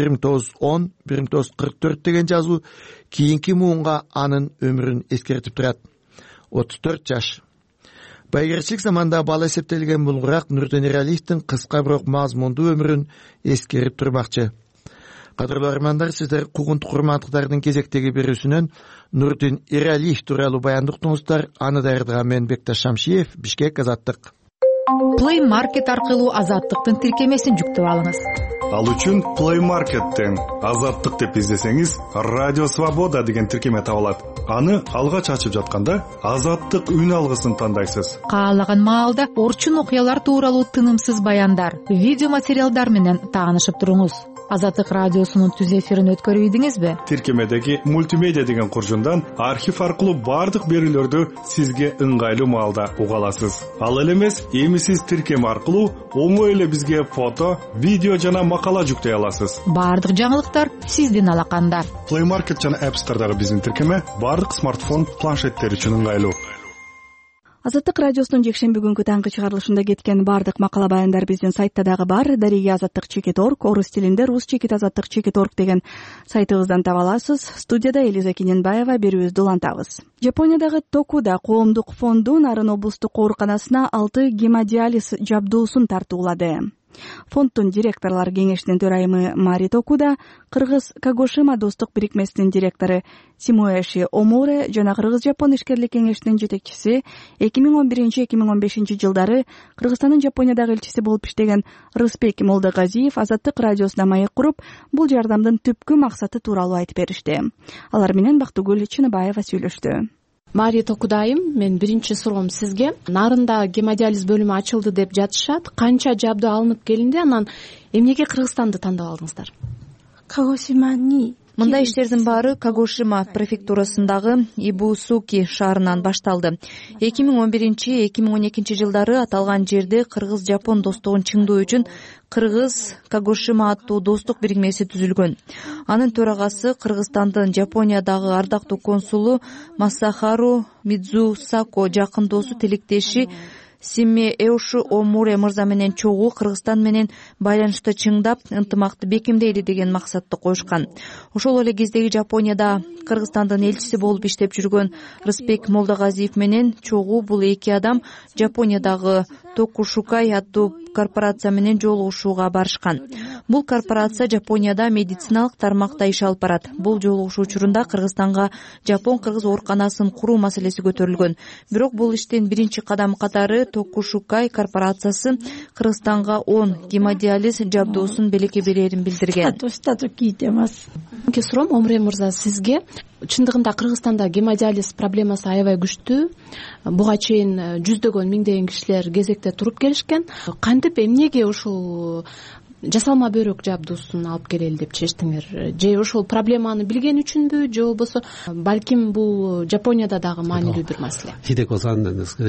1910-1944 деген жазуу кийинки муунга анын өмүрүн эскертип турат. 34 жаш. Байгерчилик заманда бала эсептелген булгурак Нурдин Иралиевдин кыска бирок мазмундуу өмүрүн эскерип турмакчы. Кадырлуу армандар, сиздер куугунтук урматтыктардын кезектеги берүүсүнөн Нурдин Иралиев тууралуу баянды уктуңуздар. Аны даярдаган мен Бекташ Шамшиев, Бишкек, Азаттык. Play Market аркылуу Азаттыктын тиркемесин жүктөп алыңыз. Ал үчүн Play Market'тен Азаттык деп издесеңиз, Радио Свобода деген тиркеме табылат. Аны алгач ачып жатканда Азаттык үн алгысын тандайсыз. Каалаган маалда орчун окуялар тууралуу тынымсыз баяндар, видео материалдар менен таанышып туруңуз. Азаттык радиосунун түз эфирин өткөрүп ийдиңизби? Тиркемедеги мультимедиа деген куржундан архив аркылуу бардык берүүлөрдү сизге ыңгайлуу маалда уга аласыз. Ал эле эмес, эми сиз тиркеме аркылуу оңой эле бизге фото, видео жана макала жүктөй аласыз. Бардык жаңылыктар сиздин алаканда. Play Market жана App Store'дагы биздин тиркеме бардык смартфон, планшеттер үчүн ыңгайлуу. Азаттык радиосунун жекшемби күнгү таңкы чыгарылышында кеткен бардык макала баяндар биздин сайтта дагы бар. Дарига Азаттык.org, орус тилинде rus-azattik.org деген сайтыбыздан таба аласыз. Студияда Элиза Кененбаева, берүүбүздү улантабыз. Жапониядагы Токуда коомдук фонду Нарын облустук ооруканасына 6 гемодиализ жабдуусун тартуулады. Фонддун директорлор кеңешинин төрайымы Мари Токуда, Кыргыз Кагошима достук бирикмесинин директору Симуэши Омуре жана Кыргыз-Жапон ишкерлик кеңешинин жетекчиси 2011-2015 жылдары Кыргызстандын Жапониядагы элчиси болуп иштеген Рыспек Молдагазиев Азаттык радиосуна маек куруп, бул жардамдын түпкү максаты тууралуу айтып беришти. Алар менен Бактыгүл Чыныбаева сүйлөштү. Мари Токудайым, мен биринчи суроом сизге. Нарында гемодиализ бөлүмү ачылды деп жатышат. Канча жабдуу алынып келинди, анан эмнеге Кыргызстанды тандап алдыңыздар? Мындай иштердин баары Кагошима префектурасындагы Ибусуки шаарынан башталды. 2011-2012 жылдары аталган жерде Кыргыз-Жапон достугун чыңдоо үчүн Кыргыз Кагошима аттуу достук бирикмеси түзүлгөн. Анын төрагасы Кыргызстандын Жапониядагы ардактуу консулу Масахару Мидзусако жакын досу тилектеши Симеэуши Омуре мырза менен чогуу Кыргызстан менен байланышты чыңдап, ынтымакты бекемдейли деген максатты коюшкан. Ошол эле кездеги Жапонияда Кыргызстандын элчиси болуп иштеп жүргөн Рыспек Молдагазиев менен чогуу бул эки адам Жапониядагы Токушукай аттуу корпорация менен жолугушууга барышкан. Бул корпорация Жапонияда медициналык тармакта иш алып барат. Бул жолугушуу учурунда Кыргызстанга Жапон-Кыргыз ооруканасын куруу маселеси көтөрүлгөн. Бирок бул иштин биринчи кадамы катары Токушукай корпорациясы Кыргызстанга 10 гемодиализ жабдуусун белекке берерин билдирген. Суром Омуре мырза, сизге чындыгында Кыргызстанда гемодиализ проблемасы аябай күчтүү. Буга чейин жүздөгөн миңдеген кишилер кезекте туруп келишкен. Кантип эмнеге ушул жасалма бөйрөк жабдуусун алып келели деп чечтиңер? Же ошол проблеманы билген үчүнбү, же болбосо балким бул Жапонияда дагы маанилүү бир маселе? Хидеко-сан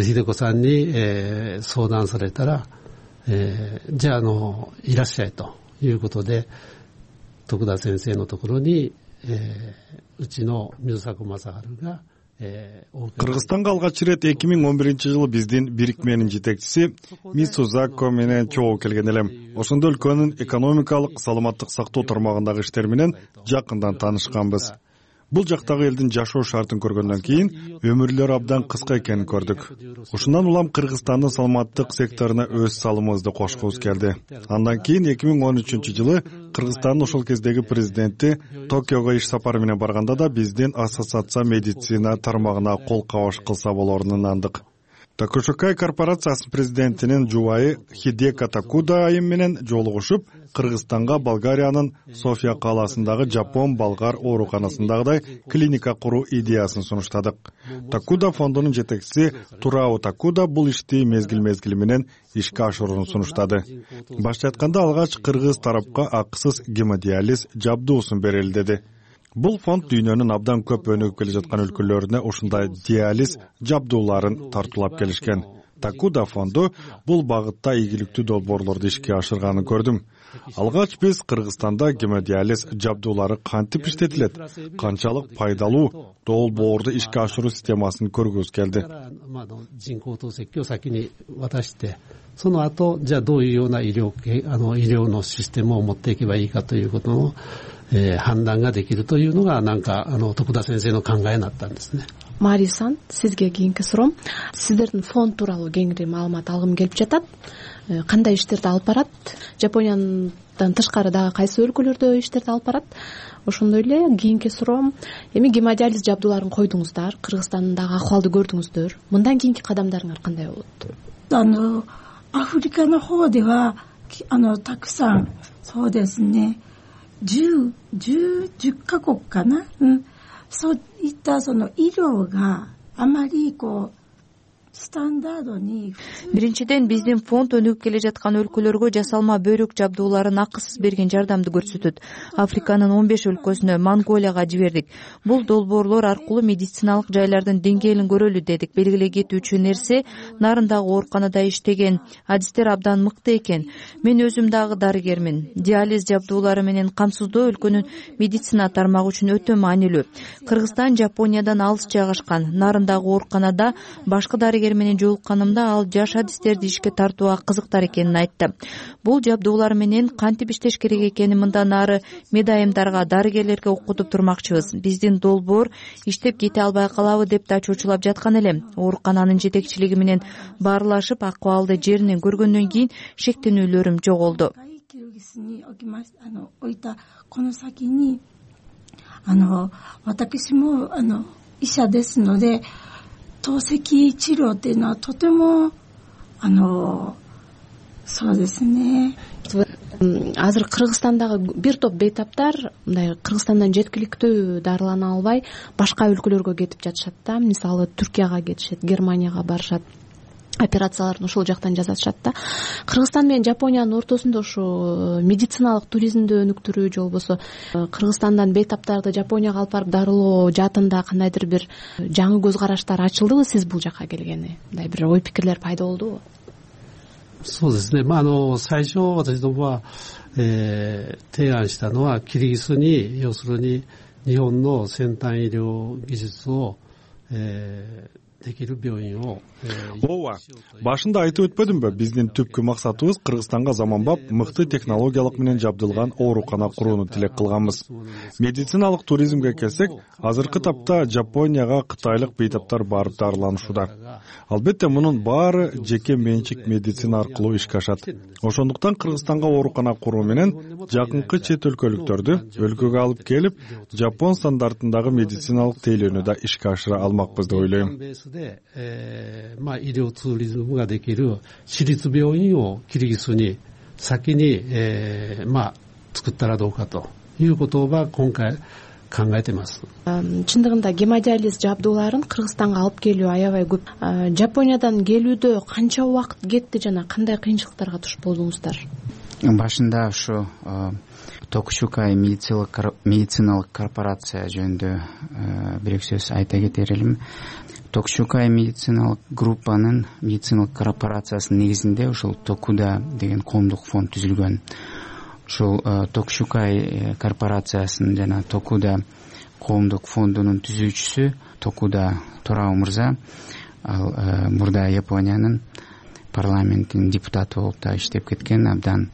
に相談されたら、じゃあいらっしゃいということで徳田先生のところにうちの水迫正治が Кыргызстанга алгач ирет 2011-жылы биздин бирикменин жетекчиси Мисузако менен чогуу келген элем. Ошондо өлкөнүн экономикалык, саламаттык сактоо тармагындагы иштер менен жакындан таанышканбыз. Бул жактагы элдин жашоо шартын көргөндөн кийин өмүрлөрү абдан кыска экенин көрдүк. Ошондон улам Кыргызстандын саламаттык секторуна өз салымыбызды кошкубуз келди. Андан кийин 2013-жылы Кыргызстандын ошол кездеги президенти Токиого иш сапары менен барганда да биздин ассоциация медицина тармагына кол кабыш кылса болоорун ынандык. Токушукай корпорациясынын президентинин жубайы Хидека Такуда айым менен жолугушуп, Кыргызстанга Болгариянын София калаасындагы Жапон-болгар ооруканасындагыдай клиника куруу идеясын сунуштадык. Такуда фондунун жетекчиси Турао Такуда бул ишти мезгил менен ишке ашырууну сунуштады. Башча айтканда алгач кыргыз тарапка акысыз гемодиализ жабдуусун берели деди. Бул фонд дүйнөнүн абдан көп өнүгүп келе жаткан өлкөлөрүнө ушундай диализ жабдууларын тартуулап келишкен. Такуда фонду бул багытта ийгиликтүү долбоорлорду ишке ашырганын көрдүм. Алгач биз Кыргызстанда гемодиализ жабдуулары кантип иштетилет, канчалык пайдалуу долбоорду ишке ашыруу системасын көргүбүз келди. その後、じゃあどういうような医療のシステムを持っていけばいいかということの、判断ができるというのがなんか徳田先生の考えになったんですね。 Марисан, сизге кийинки суроом. Сиздердин фонд тууралуу кеңири маалымат алгым келип жатат. Кандай иштерди алып барат? Жапониядан тышкары дагы кайсы өлкөлөрдө иштерди алып барат? Ошондой эле кийинки суроом. Эми гемодиализ жабдууларын койдуңуздар, Кыргызстандагы акыбалды көрдүңүздөр. Мындан кийинки кадамдарыңар кандай болот? アフリカの方ではたくさんそうですね10カ国かな、そういったその医療があまり Биринчиден биздин фонд өнүгүп келе жаткан өлкөлөргө жасалма бөйрөк жабдууларын акысыз берген жардамды көрсөтөт. Африканын 15 өлкөсүнө, Монголияга жибердик. Бул долбоорлор аркылуу медициналык жайлардын деңгээлин көрөлү дедик. Белгилей кетүүчү нерсе, нарындагы ооруканада иштеген адистер абдан мыкты экен. Мен өзүм дагы дарыгермин. Диализ жабдуулары менен камсыздоо өлкөнүн медицина тармагы үчүн өтө маанилүү. Кыргызстан Жапониядан алыс жайгашкан. Нарындагы ооруканада башка дарыгер менен жолукканымда ал жаш адистерди ишке тартууга кызыктар экенин айтты. Бул жабдуулар менен кантип иштеш керек экенин мындан ары медайымдарга, дарыгерлерге окутуп турмакчыбыз. Биздин долбоор иштеп кете албай калабы деп да чочулап жаткан элем. Оорукананын жетекчилиги менен баарлашып, акыбалды жеринен көргөндөн кийин шектенүүлөрүм жоголду. 透析治療っていうのはとてもそうですね。 Азыр Кыргызстандагы бир топ бейтаптар мындай Кыргызстандан жеткиликтүү дарылана албай башка өлкөлөргө кетип жатышат да. Мисалы Түркияга кетишет, Германияга барышат. Операцияларын ошол жактан жасашат да. Кыргызстан менен Жапониянын ортосунда ушу медициналык туризмди өнүктүрүү же болбосо Кыргызстандан бейтаптарды Жапонияга алып барып дарылоо жаатында кандайдыр бир жаңы көз караштар ачылдыбы сиз бул жакка келгени? Мындай бир ой пикирлер пайда болдубу? そうですね。最初私どもは、提案したのはキリギスに要するに日本の先端医療技術を、 Ооба, башында айтып өтпөдүмбү? Биздин түпкү максатыбыз Кыргызстанга заманбап, мыкты технологиялык менен жабдылган оорукана курууну тилек кылганбыз. Медициналык туризмге келсек, азыркы тапта Жапонияга кытайлык бейтаптар барып дарыланышууда. Албетте мунун баары жеке менчик медицина аркылуу ишке ашат. Ошондуктан Кыргызстанга оорукана куруу менен жакынкы чет өлкөлүктөрдү өлкөгө алып келип, Жапон стандартындагы медициналык тейлөөнү да ишке ашыра алмакпыз деп ойлойм. で、医療ツーリズムができる私立病院をキリギスに先に、作ったらどうかということは今回考えています。 Чындыгында гемодиализ жабдууларын Кыргызстанга алып келүү аябай көп. Жапониядан келүүдө канча убакыт кетти жана кандай кыйынчылыктарга туш болдуңуздар? Башында ушу Токушукай медициналык корпорация жөнүндө бир сөз айта кетер элем. Токушукай медициналык группанын медициналык корпорациясынын негизинде ушул Токуда деген коомдук фонд түзүлгөн. Ушул Токушукай корпорациясынын жана Токуда коомдук фондунун түзүүчүсү Токуда Торао мырза, ал мурда Япониянын парламентинин депутаты болуп да иштеп кеткен, абдан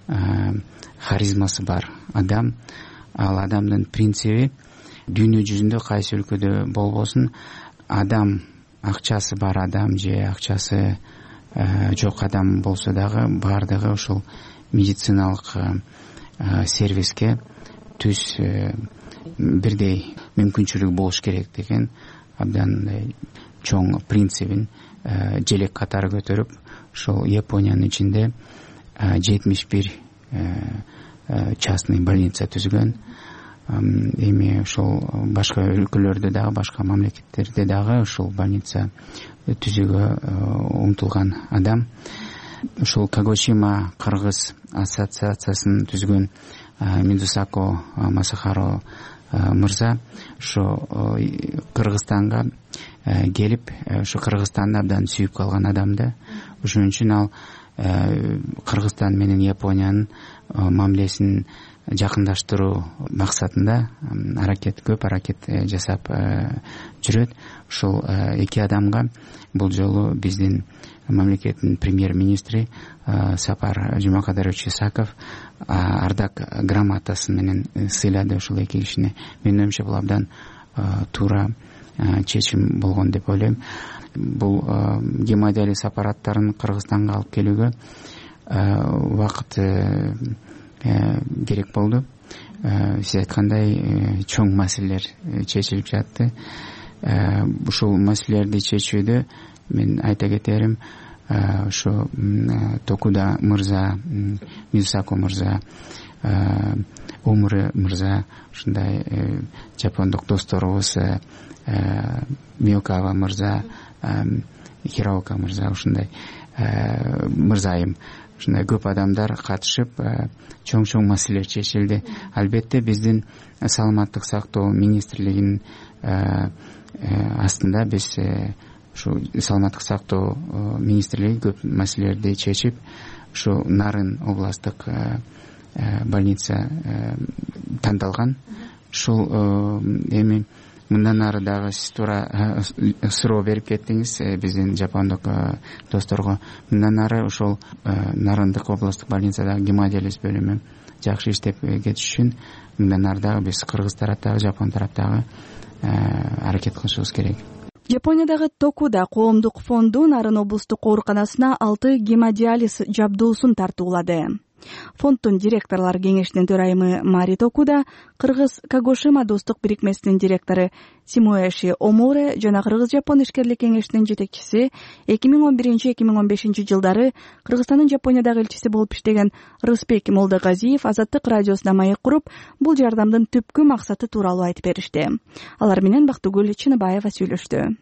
харизмасы бар адам. Ал адамдын принциби дүйнө жүзүндө кайсы өлкөдө болбосун, адам акчасы бар адам же акчасы жок адам болсо дагы баардыгы ушул медициналык сервиске түз бирдей мүмкүнчүлүгү болуш керек деген абдан чоң принцибин желек катары көтөрүп, ошол Япониянын ичинде 71 частный больница түзгөн. Эми ошол башка өлкөлөрдө дагы, башка мамлекеттерде дагы ушул больница түзүүгө умтулган адам. Ушул Кагошима кыргыз ассоциациясын түзгөн Мидусако Масахаро мырза ошо Кыргызстанга келип, ошо Кыргызстанды абдан сүйүп калган адам да. Ошон үчүн ал Кыргызстан менен Япониянын мамилесин жакындаштыруу максатында көп аракет жасап жүрөт. Ушул эки адамга бул жолу биздин мамлекеттин премьер-министри Сапар Жумакадырович Исаков ардак грамотасы менен сыйлады ушул эки кишини. Менин оюмча бул абдан туура чечим болгон деп ойлойм. Бул гемодиализ аппараттарын Кыргызстанга алып келүүгө убакыт керек болду. Сиз айткандай чоң маселелер чечилип жатты. Ушул маселелерди чечүүдө мен айта кетерим, ошо Токуда мырза, Мидусако мырза, Омуре мырза, ушундай жапондук досторубуз, Миокава мырза, Хираока мырза, ушундай мырзайым, ушундай көп адамдар катышып чоң маселелер чечилди. Албетте биздин саламаттык сактоо министрлигинин астында биз ушу саламаттык сактоо министрлиги көп маселелерди чечип, ушу Нарын областтык больница тандалган. Ушул эми мындан ары дагы сиз туура суроо берип кеттиңиз биздин жапондук досторго. Мындан ары ошол Нарындык областтык больницадагы гемодиализ бөлүмү жакшы иштеп кетиш үчүн мындан ары дагы биз Кыргыз тараптагы, Жапон тараптагы аракет кылышыбыз керек. Япониядагы Токуда коомдук фонду Нарын облустук ооруканасына 6 гемодиализ жабдуусун тартуулады. Фонддун директорлор кеңешинин төрайымы Мари Токуда, Кыргыз Кагошима достук бирикмесинин директору Симуэши Омуре жана Кыргыз-Жапон ишкерлик кеңешинин жетекчиси 2011-2015 жылдары Кыргызстандын Жапониядагы элчиси болуп иштеген Рыспек Молдогазиев Азаттык радиосуна маек куруп, бул жардамдын түпкү максаты тууралуу айтып беришти. Алар менен Бактыгүл Чыныбаева сүйлөштү.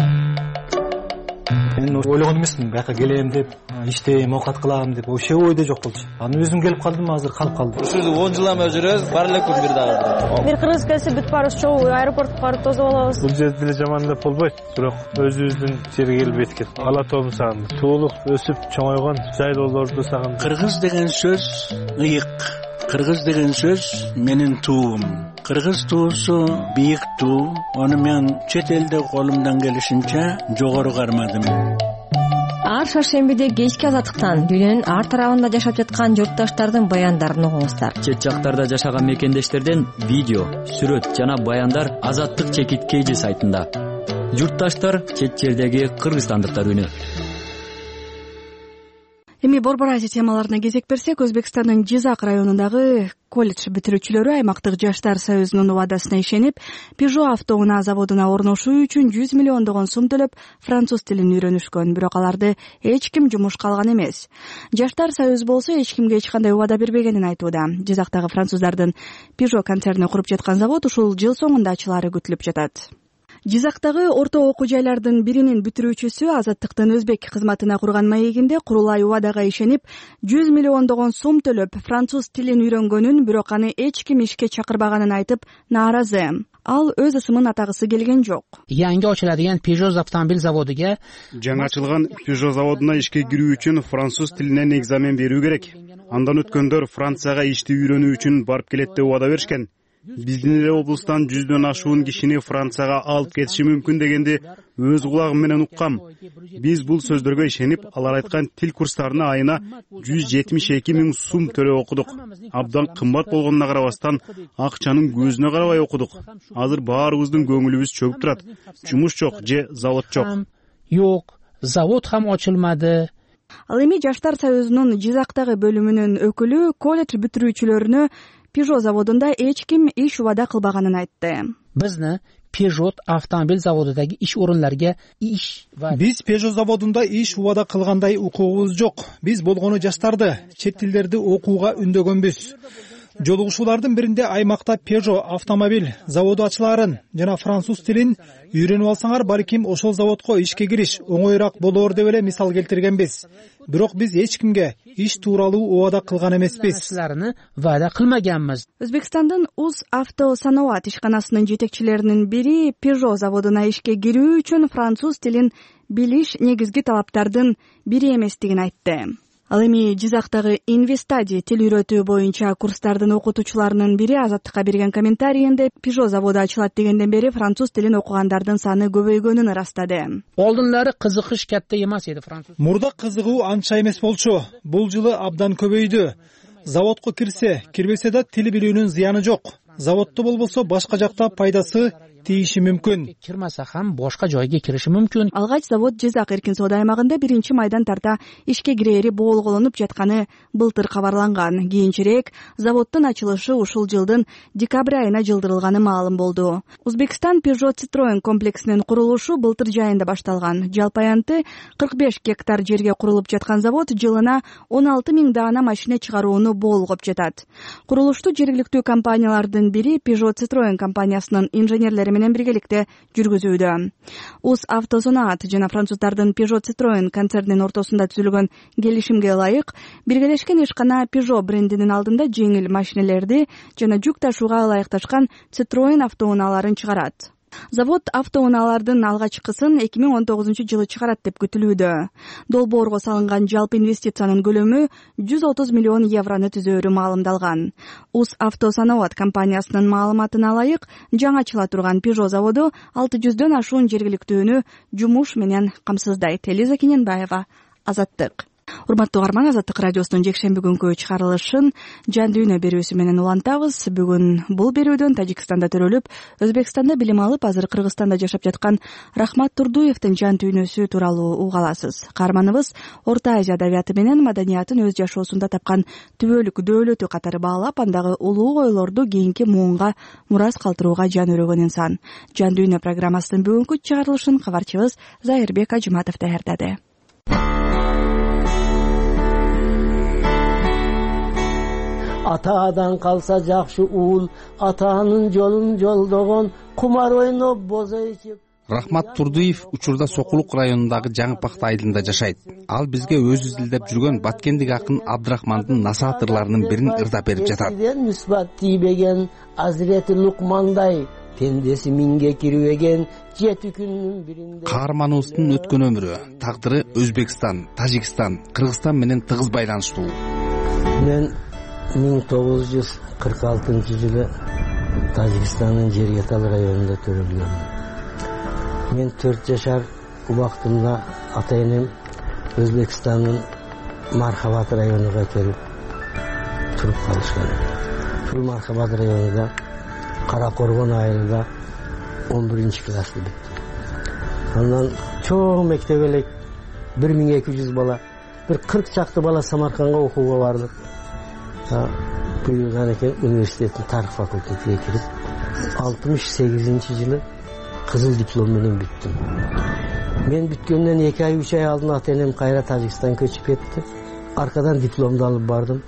Мен ойлогон эмесмин, бияка келем деп, иштейм, оокат кылам деп, вообще ойдо жок болчу. Аны өзүм келип калдым, азыр калып калдым. Ушул 10 жылдан бери жүрөбүз, бар эле күн бир дагы. Бир кыргыз келсе бүт баарыбыз чогуу аэропортко барып тосуп алабыз. Бул жерде деле жамандап болбойт, бирок өзүбүздүн жерге келип эткет. Ала тообун сагындым. Туулук өсүп чоңойгон жайлоолорду сагындым. Кыргыз деген сөз ыйык. Кыргыз деген сөз менин туум. Кыргыз туусу бийик туу. Аны мен чет элде колумдан келишинче жогору кармадым. Ар шаршембиде кечки Азаттыктан дүйнөнүн ар тарабында жашап жаткан журтташтардын баяндарын угуңуздар. Чет жактарда жашаган мекендештерден видео, сүрөт жана баяндар Азаттык чекиткейжи сайтында. Журтташтар чет жердеги кыргызстандыктар үнү. Эми Борбор Азия темаларына кезек берсек, Өзбекстандын Жизак районундагы колледж бүтүрүүчүлөрү аймактык жаштар союзунун убадасына ишенип, Peugeot автоунаа заводуна орношуу үчүн 100 миллиондогон сом төлөп, француз тилин үйрөнүшкөн, бирок аларды эч ким жумушка алган эмес. Жаштар союзу болсо эч кимге эч кандай убада бербегенин айтууда. Жизактагы француздардын Peugeot концерни куруп жаткан завод ушул жыл соңунда ачылары күтүлүп жатат. Жизактагы орто окуу жайлардын биринин бүтүрүүчүсү Азаттыктын өзбек кызматына курган маегинде курулай убадага ишенип, 100 миллиондогон сом төлөп, француз тилин үйрөнгөнүн, бирок аны эч ким ишке чакырбаганын айтып, нааразы. Ал өз ысымын атагысы келген жок. Yangi ochiladigan Peugeot avtomobil zavodiga жаңы ачылган Peugeot заводуна ишке кирүү үчүн француз тилинен экзамен берүү керек. Андан өткөндөр Францияга ишти үйрөнүү үчүн барып келет деп убада беришкен. биздин эле облустан 100дөн ашуун кишини Францияга алып кетиши мүмкүн дегенди өз кулагым менен уккам. Биз бул сөздөргө ишенип, алар айткан тил курстарына айына 172 000 сум төлөп окудук. Абдан кымбат болгонуна карабастан, акчанын көзүнө карабай окудук. Азыр баарыбыздын көңүлүбүз чөгүп турат. Жумуш жок же завод жок. Жок, завод ham ochilmadi. Ал эми Жаштар союзунун Жизактагы бөлүмүнүн өкүлү колледж бүтүрүүчүлөрүнө Peugeot заводунда эч ким иш убада кылбаганын айтты. Bizni Peugeot avtomobil zavodidagi ish o'rinlariga ish va Биз Peugeot заводунда иш убада кылгандай укугубуз жок. Биз болгону жаштарды чет тилдерди окууга үндөгөнбүз. Жолугушуулардын биринде аймакта Peugeot автомобиль заводу ачылаарын жана француз тилин үйрөнүп алсаңар, балким ошол заводко ишке кириш оңоюраак болоор деп эле мисал келтиргенбиз. Бирок биз эч кимге иш тууралуу убада кылган эмеспиз. Вада кылмаганбыз. Өзбекстандын УЗ автосаноат ишканасынын жетекчилеринин бири Peugeot заводуна ишке кирүү үчүн француз тилин билиш негизги талаптардын бири эместигин айтты. Ал эми Жизактагы Инвестади тил үйрөтүү боюнча курстардын окутуучуларынын бири Азаттыкка берген комментарийинде Peugeot заводу ачылат дегенден бери француз тилин окугандардын саны көбөйгөнүн ырастады. Олдунлары кызыгыш катта эмес эди француз. Мурда кызыгуу анча эмес болчу. Бул жылы абдан көбөйдү. Заводко кирсе, кирбесе да тил билүүнүн зыяны жок. Заводто болбосо башка жакта пайдасы тийиши мүмкүн. Кирмаса ham boshqa joyga kirishi mumkin. Алгач завод Жизак эркин соода аймагында 1-майдан тарта ишке кирери боолголонуп жатканы былтыр кабарланган. Кийинчерээк заводдун ачылышы ушул жылдын декабрь айына жылдырылганы маалым болду. Өзбекстан Peugeot Citroen комплексинин курулушу былтыр жайында башталган. Жалпы аянты 45 гектар жерге курулуп жаткан завод жылына 16 000 даана машина чыгарууну боолгоп жатат. Курулушту жергиликтүү компаниялардын бири Peugeot Citroen компаниясынын инженерлери менен биргеликте жүргүзүүдө. УЗ автосаноат жана француздардын Peugeot Citroen концернинин ортосунда түзүлгөн келишимге ылайык, биргелешкен ишкана Peugeot брендинин алдында жеңил машинелерди жана жүк ташууга ылайыкташкан Citroen автоунааларын чыгарат. Завод автоунаалардын алгачкысын 2019-жылы чыгарат деп күтүлүүдө. Долбоорго салынган жалпы инвестициянын көлөмү 130 миллион еврону түзөөрү маалымдалган. УЗ автосаноат компаниясынын маалыматына ылайык, жаңы ачыла турган Peugeot заводу 600дөн ашуун жергиликтүүнү жумуш менен камсыздайт. Элиза Кененбаева, Азаттык. Урматтуу угарман, Азаттык радиосунун жекшемби күнкү чыгарылышын жан дүйнө берүүсү менен улантабыз. Бүгүн бул берүүдөн Тажикстанда төрөлүп, Өзбекстанда билим алып, азыр Кыргызстанда жашап жаткан Рахмат Турдуевдин жан дүйнөсү тууралуу уга аласыз. Каарманыбыз Орто Азия адабияты менен маданиятын өз жашоосунда тапкан түбөлүк дөөлөтү катары баалап, андагы улуу ойлорду кийинки муунга мурас калтырууга жан өрөгөн инсан. Жан дүйнө программасынын бүгүнкү чыгарылышын кабарчыбыз Зайырбек Ажыматов даярдады. Атадан калса жакшы уул, атанын жолун жолдогон, кумар ойноп бозо ичип. Рахмат Турдуев учурда Сокулук районундагы Жаңыпакты айылында жашайт. Ал бизге өзү изилдеп жүргөн баткендик акын Абдрахмандын насаатырларынын бирин ырдап берип жатат. Мүсбат тийбеген Азирети Лукмандай, пендеси минге кирбеген жети күндүн биринде. Каарманыбыздын өткөн өмүрү, тагдыры Өзбекстан, Тажикстан, Кыргызстан менен тыгыз байланыштуу. Мен 1946-жылы Тажикстандын Жергетал районунда төрөлгөм. Мен 4 жашар убактымда ата-энем Өзбекстандын Мархабат районуна келип туруп калышкан. Бул Мархабат районунда Каракоргон айылында 11-классты бүттүм. Андан чоң мектеп элек 1200 бала, бир 40 чакты бала Самаркандга окууга бардык. Буюрган экен университеттин тарых факультетине кирип, 68-жылы кызыл диплом менен бүттүм. Мен бүткөндөн 2 ай 3 ай алдын ата-энем кайра Тажикстан көчүп кетти. Аркадан дипломду алып бардым.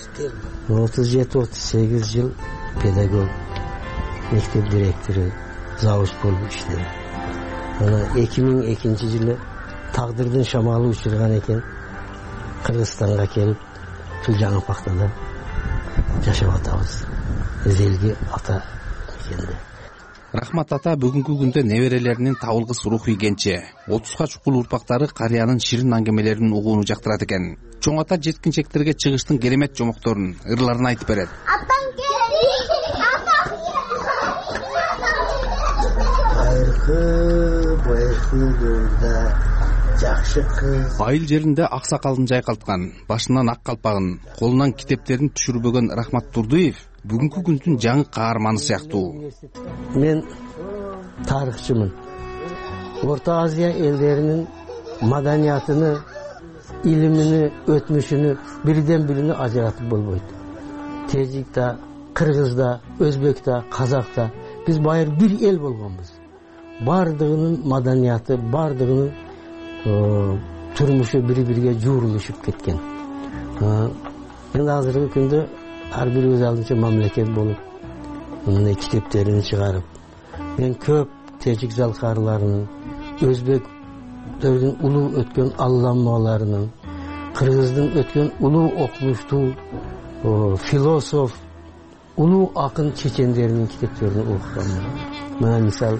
37-38 жыл педагог, мектеп директору, завуч болуп иштедим. Анан 2002-жылы тагдырдын шамалы учурган экен, Кыргызстанга келип, Жаңыпактада жашап атабыз. Эзелги ата мекенде. Рахмат ата бүгүнкү күндө неберелеринин табылгыс руху ийгенче, 30га чукул урпактары карыянын ширин аңгемелерин угууну жактырат экен. Чоң ата жеткинчектерге чыгыштын керемет жомокторун, ырларын айтып берет. Атаң келди, атаң айыл жеринде ак сакалын жайкалткан, башынан ак калпагын, колунан китептерин түшүрбөгөн Рахмат Турдуев бүгүнкү күндүн жаңы каарманы сыяктуу. Мен тарыхчымын. Орта Азия элдеринин маданиятыны, илимини, өтмүшүнү бирден-бирине ажыратып болбойт. Тежикте, Кыргызда, Өзбекте, Казакта биз байыр бир эл болгонбуз. Бардыгынын маданияты, бардыгынын турмушу бири-бирге жуурулушуп кеткен. Эми азыркы күндө ар бир өз алдынча мамлекет болуп, мындай китептерин чыгарып, мен көп тежик залкарларынын, өзбектердин улуу өткөн алламаларынын, кыргыздын өткөн улуу окумуштуу философ, улуу акын чечендеринин китептерин окуганмын. Мына мисал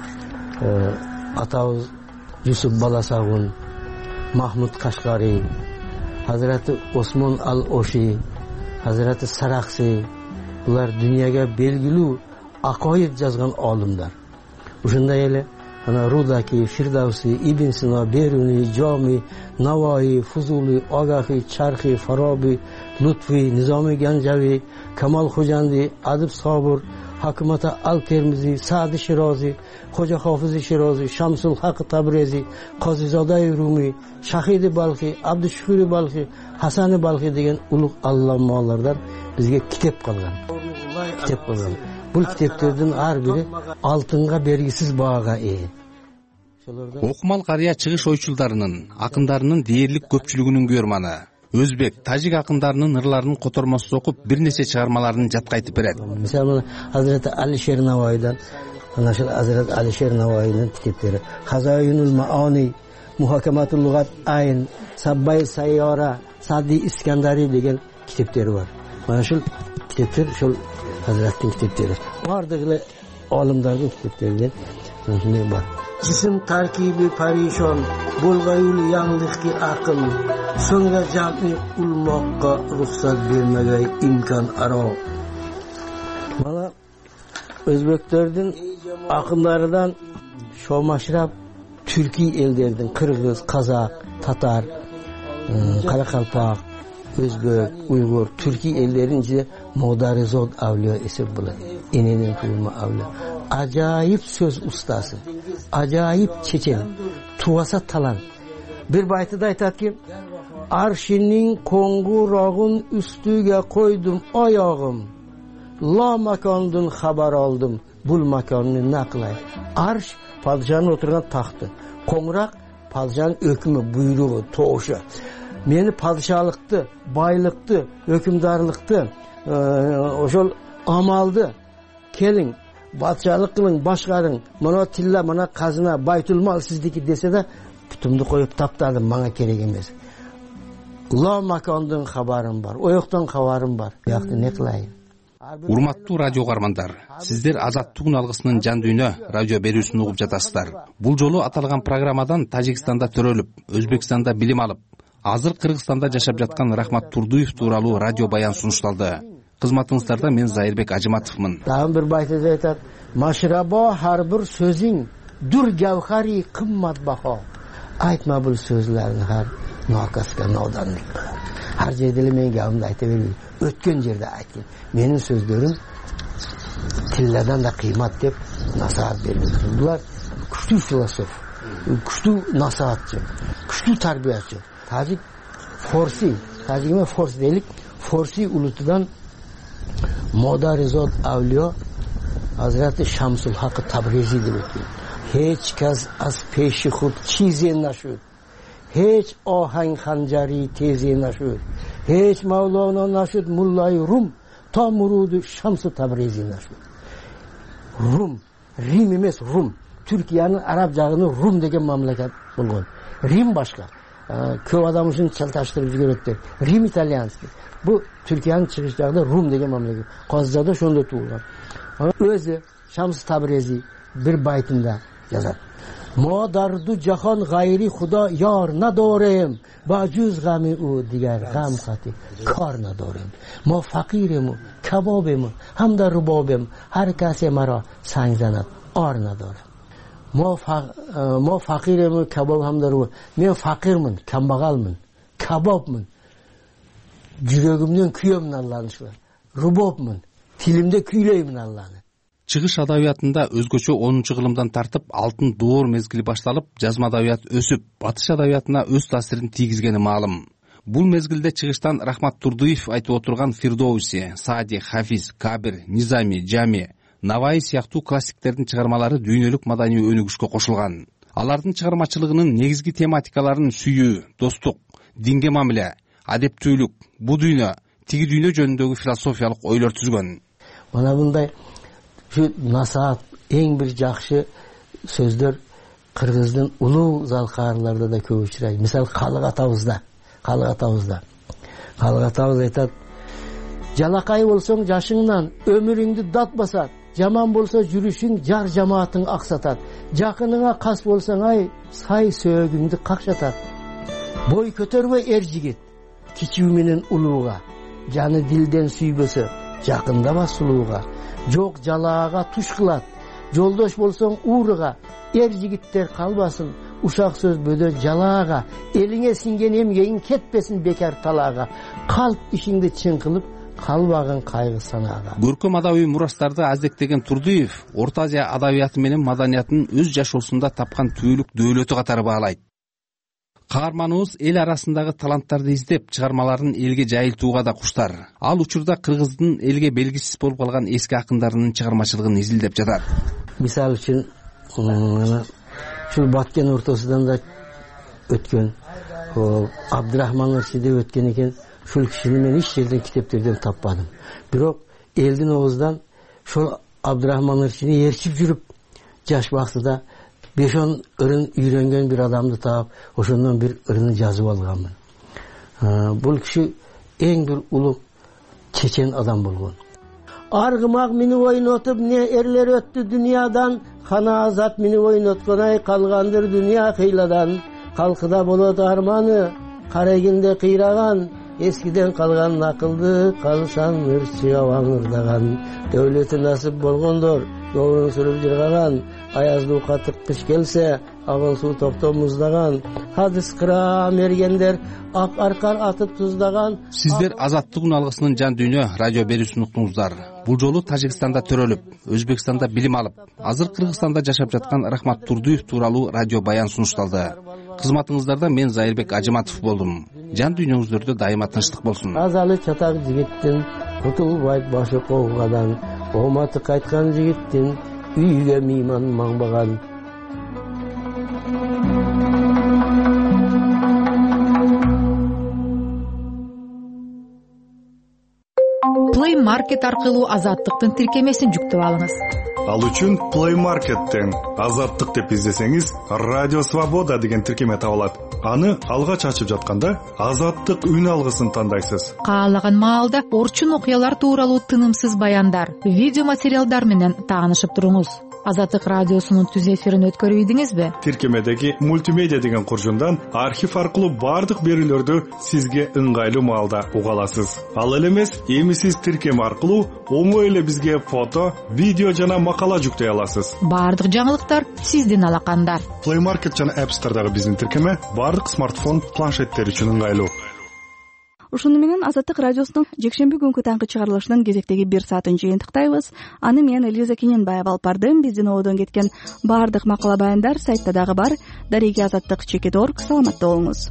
атабыз Юсуп Баласагун, Махмуд Кашкари, Hazreti Osman Al-Oshi, Hazreti Saraxsi, bular dunyoga belgili aqoid жазган olimlar. Ушундай эле Рудаки, Фирдавси, Ибн Сина, Беруни, Жами, Наваи, Фузули, Агахи, Чархи, Фараби, Лутфи, Низами Ганжави, Камал Худжанди, Адиб Сабур, Hakimata Al-Termizi, Sa'di Shirazi, Xoja Hofizi Shirazi, Shamsul Haq Tabrizi, Qozizodai Rumi, Shahidi Balxi, Abdushuhuri Balxi, Hasani Balxi degan ulug' allomalardan bizga kitob qolgan. Kitob qolgan. Bu kitoblardan har biri oltinga belgisiz bahoga ega. Окумал карыя чыгыш ойчулдарынын, акындарынын дээрлик көпчүлүгүнүн көрманы. Өзбек, тажик акындарынын ырларынын котормосун окуп, бир нече чыгармаларын жатка айтып берет. Мисалы, Hazreti Alisher Navoiydan, Hazreti Alisher Navoiyning kitoblari Hazoinul Maani, Muhakamatul Lughat Ayn, Sabbay Sayyora, Sadi Iskandari degan kitoblari bor. Mana shu kitoblar shu Hazratning kitoblari. Bardığılı olimlarning kitoblaridan shunday bor. Cisim tarkibi parishon, bo'lg'ayul yangliqki aql, so'ngra jam'i ulmoqqa ruxsat bermagay imkon aro. Mana O'zbeklarning aqllaridan Shomashrab Türkiy ellerden Kırgız, Kazak, Tatar, Qaraqalpoq, Özbek, Uyg'ur, Türkiy ellerin içinde Modarizod avliyo esib bo'ladi. Enenin kulma avliyo. Acayip söz ustası, acayip çeçen, tuvasa talan. Bir baytıda aytat ki, arşinin kongurağın üstüge koydum ayağım, la makandın haber aldım, bul makanını ne kılay. Arş, padişahın oturan tahtı, kongurak, padişahın hükmü, buyruğu, toğuşu. Meni padişahlıktı, baylıktı, hükümdarlıktı, oşol amaldı, kelin, Batşalık kılın, başkarın, mana tilla, mana kazına, baytulmal sizdeki dese de putumdu koyup taptadım, bana gerek emez. La makandın haberim var, o yoktan haberim var. Yaktı ne kılayım? Урматтуу радио угармандар, сиздер Азаттык алгысынын жан дүйнө радио берүүсүн угуп жатасыздар. Бул жолу аталган программадан Тажикстанда төрөлүп, Өзбекстанда билим алып, азыр Кыргызстанда жашап жаткан Рахмат Турдуев тууралуу радио баян сунушталды. Кызматыңыздарда мен Зайырбек Ажыматовмун. Dağın bir baytıda aytat, maşraba har bir sözün dur gavhari qimmat baho. Aytma bu sözlerini har nokasga nodanlik qilar. Har yerda men gavimni aytaverdim. O'tgan yerda aytdim. Mening so'zlarim tilladan da qiymat deb nasihat berdim. Bular kuchli filosof, kuchli nasihatchi, kuchli tarbiyachi. Tajik Forsi, Tajikma Fors deylik, Forsi ulutidan Modarizod avliyo Hazreti Shamsul Haq Tabrizi deb o'tdi. Hech kas az peshi xud chize nashud. Hech ohang xanjari teze nashud. Hech Mavlona nashud Mullay Rum ta murudu Shamsu Tabrizi nashud. Rum, Rim emas Rum. Turkiyaning arab jag'ini Rum degan mamlakat bo'lgan. Rim boshqa. Ko'p odam uchun chaltashtirib yuradi. Rim italyanskiy. Bu Türkiye'nin çıkışlarında Rum degan mamlakat. Qozizada shunda tug'ilgan. O'zi Shams Tabrizi bir baytında yazar. Ma dardu jahon g'ayri xudo yor nadorim, bajuz g'ami u digar g'am qati kor nadorim. Ma faqirim, kabobim, hamda rubobim, har kase maro sang zanat or nadorim. mo fakir emi kabab hamdarı. Men fakirmin, kambagalmın, kababmın. Жүрөгүмдөн күйөмүн Алланы. Рубобмун. Тилимде күйлөймүн Алланы. Чыгыш адабиятында өзгөчө 10 кылымдан тартып алтын доор мезгили башталып, жазма адабият өсүп, батыш адабиятына өз таасирин тийгизгени маалым. Бул мезгилде чыгыштан Рахмат Турдуев айтып отурган Фирдоуси, Саади, Хафиз, Кабир, Низами, Жами, Наваи сыяктуу классиктердин чыгармалары дүйнөлүк маданий өнүгүшкө кошулган. Алардын чыгармачылыгынын негизги тематикаларын сүйүү, достук, динге мамиле, адептүүлүк, бу дүйнө, тиги дүйнө жөнүндөгү философиялык ойлор түзгөн. Мына мындай şu насаат эң бир жакшы сөздөр кыргыздын улуу залкаарларда да көп учурайт. Мисалы Калык атабызда. Калык атабыз айтат: "Жалакай болсоң жашыңнан өмүрүңдү дат басат. Жаман болсо жүрүшүң жар жамаатың аксатат. Жакыныңа кас болсоң ай, сай сөөгүңдү какшатат. Бой көтөрбөй эр жигит, кичүү менен улууга. Жаны дилден сүйбөсө, жакындама сулууга. Жок жалаага туш кылат. Жолдош болсоң ууруга, эр жигиттер калбасын. Ушак сөз бөдө жалаага. Элиңе синген эмгегиң кетпесин бекар талаага. Калп ишиңди чын кылып, калбагын кайгы санаага." Көркөм адабий мурастарды аздектеген Турдуев Орто Азия адабияты менен маданиятын өз жашоосунда тапкан түбөлүк дөөлөтү катары баалайт. Каарманыбыз эл арасындагы таланттарды издеп, чыгармаларын элге жайылтууга да куштар. Ал учурда кыргыздын элге белгисиз болуп калган эски акындарынын чыгармачылыгын изилдеп жатат. Мисалы үчүн, ушул Баткен ортосунан да өткөн, Абдырахман Ырчы деп өткөн экен. Ушул кишини мен эч жерден китептерден таппадым. Бирок элдин оозунан ушул Абдырахман Ырчыны ээрчип жүрүп, жаш бактыда 5-10 ырын үйрөнгөн бир адамды таап, ошондон бир ырын жазып алганмын. Бул киши эң бир улуу чечен адам болгон. Аргымак мени ойнотуп, не эрлер өттү дүйнөдөн, хана азат мени ойнотконай калгандыр дүйнө кыйладан. Калкыда болот арманы, карегинде кыйраган, эскиден калган акылды калсаң ырчыга аңырдаган. Дөлөтү насып болгондор, жолун сүрүп жыргаган, аяздуу катык кыш келсе, агыл суу токтоп муздаган, хадис кыра мергендер ак аркар атып туздаган. Сиздер Азаттык алгысынын жан дүйнө радио берүүсүн уктуңуздар. Бул жолу Тажикстанда төрөлүп, Өзбекстанда билим алып, азыр Кыргызстанда жашап жаткан Рахмат Турдуев тууралуу радио баян сунушталды. Кызматыңыздарда мен Зайырбек Ажыматов болдум. Жан дүйнөңүздөрдө дайыма тынчтык болсун. Азалы чатак жигиттин кутулбайт башы коогадан, ооматы кайткан жигиттин үйгө мейман маңбаган. Play Market аркылуу Азаттыктын тиркемесин жүктөп алыңыз. Ал үчүн Play Market'тен Азаттык деп издесеңиз, Радио Свобода деген тиркеме табылат. Аны алгач ачып жатканда Азаттык үн алгысын тандайсыз. Каалаган маалда орчун окуялар тууралуу тынымсыз баяндар, видео материалдар менен таанышып туруңуз. Азаттык радиосунун түз эфирин өткөрүп ийдиңизби? Тиркемедеги мультимедиа деген куржундан архив аркылуу бардык берүүлөрдү сизге ыңгайлуу маалда уга аласыз. Ал эле эмес, эми сиз тиркеме аркылуу оңой эле бизге фото, видео жана макала жүктөй аласыз. Бардык жаңылыктар сиздин алаканда. Play Market жана App Store'дагы биздин тиркеме бардык смартфон, планшеттер үчүн ыңгайлуу. Ушуну менен Азаттык радиосунун жекшемби күнкү таңкы чыгарылышынын кезектеги 1 саатын жыйынтыктайбыз. Аны мен Элиза Кененбаева алып бардым. Биздин оодон кеткен бардык макала баяндар сайтта дагы бар. Дареги Азаттык.org. Саламатта болуңуз.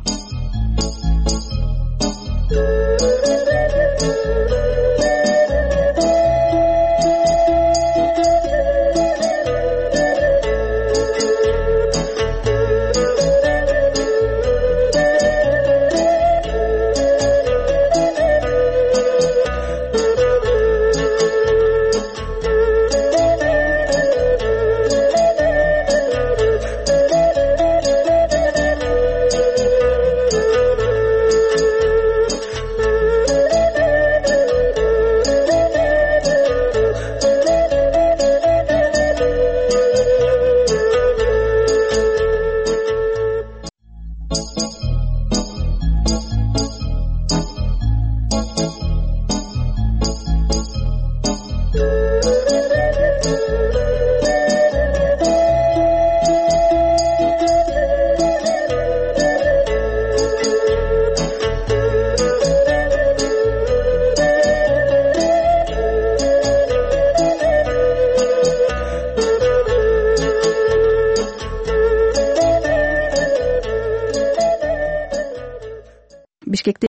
бишкекте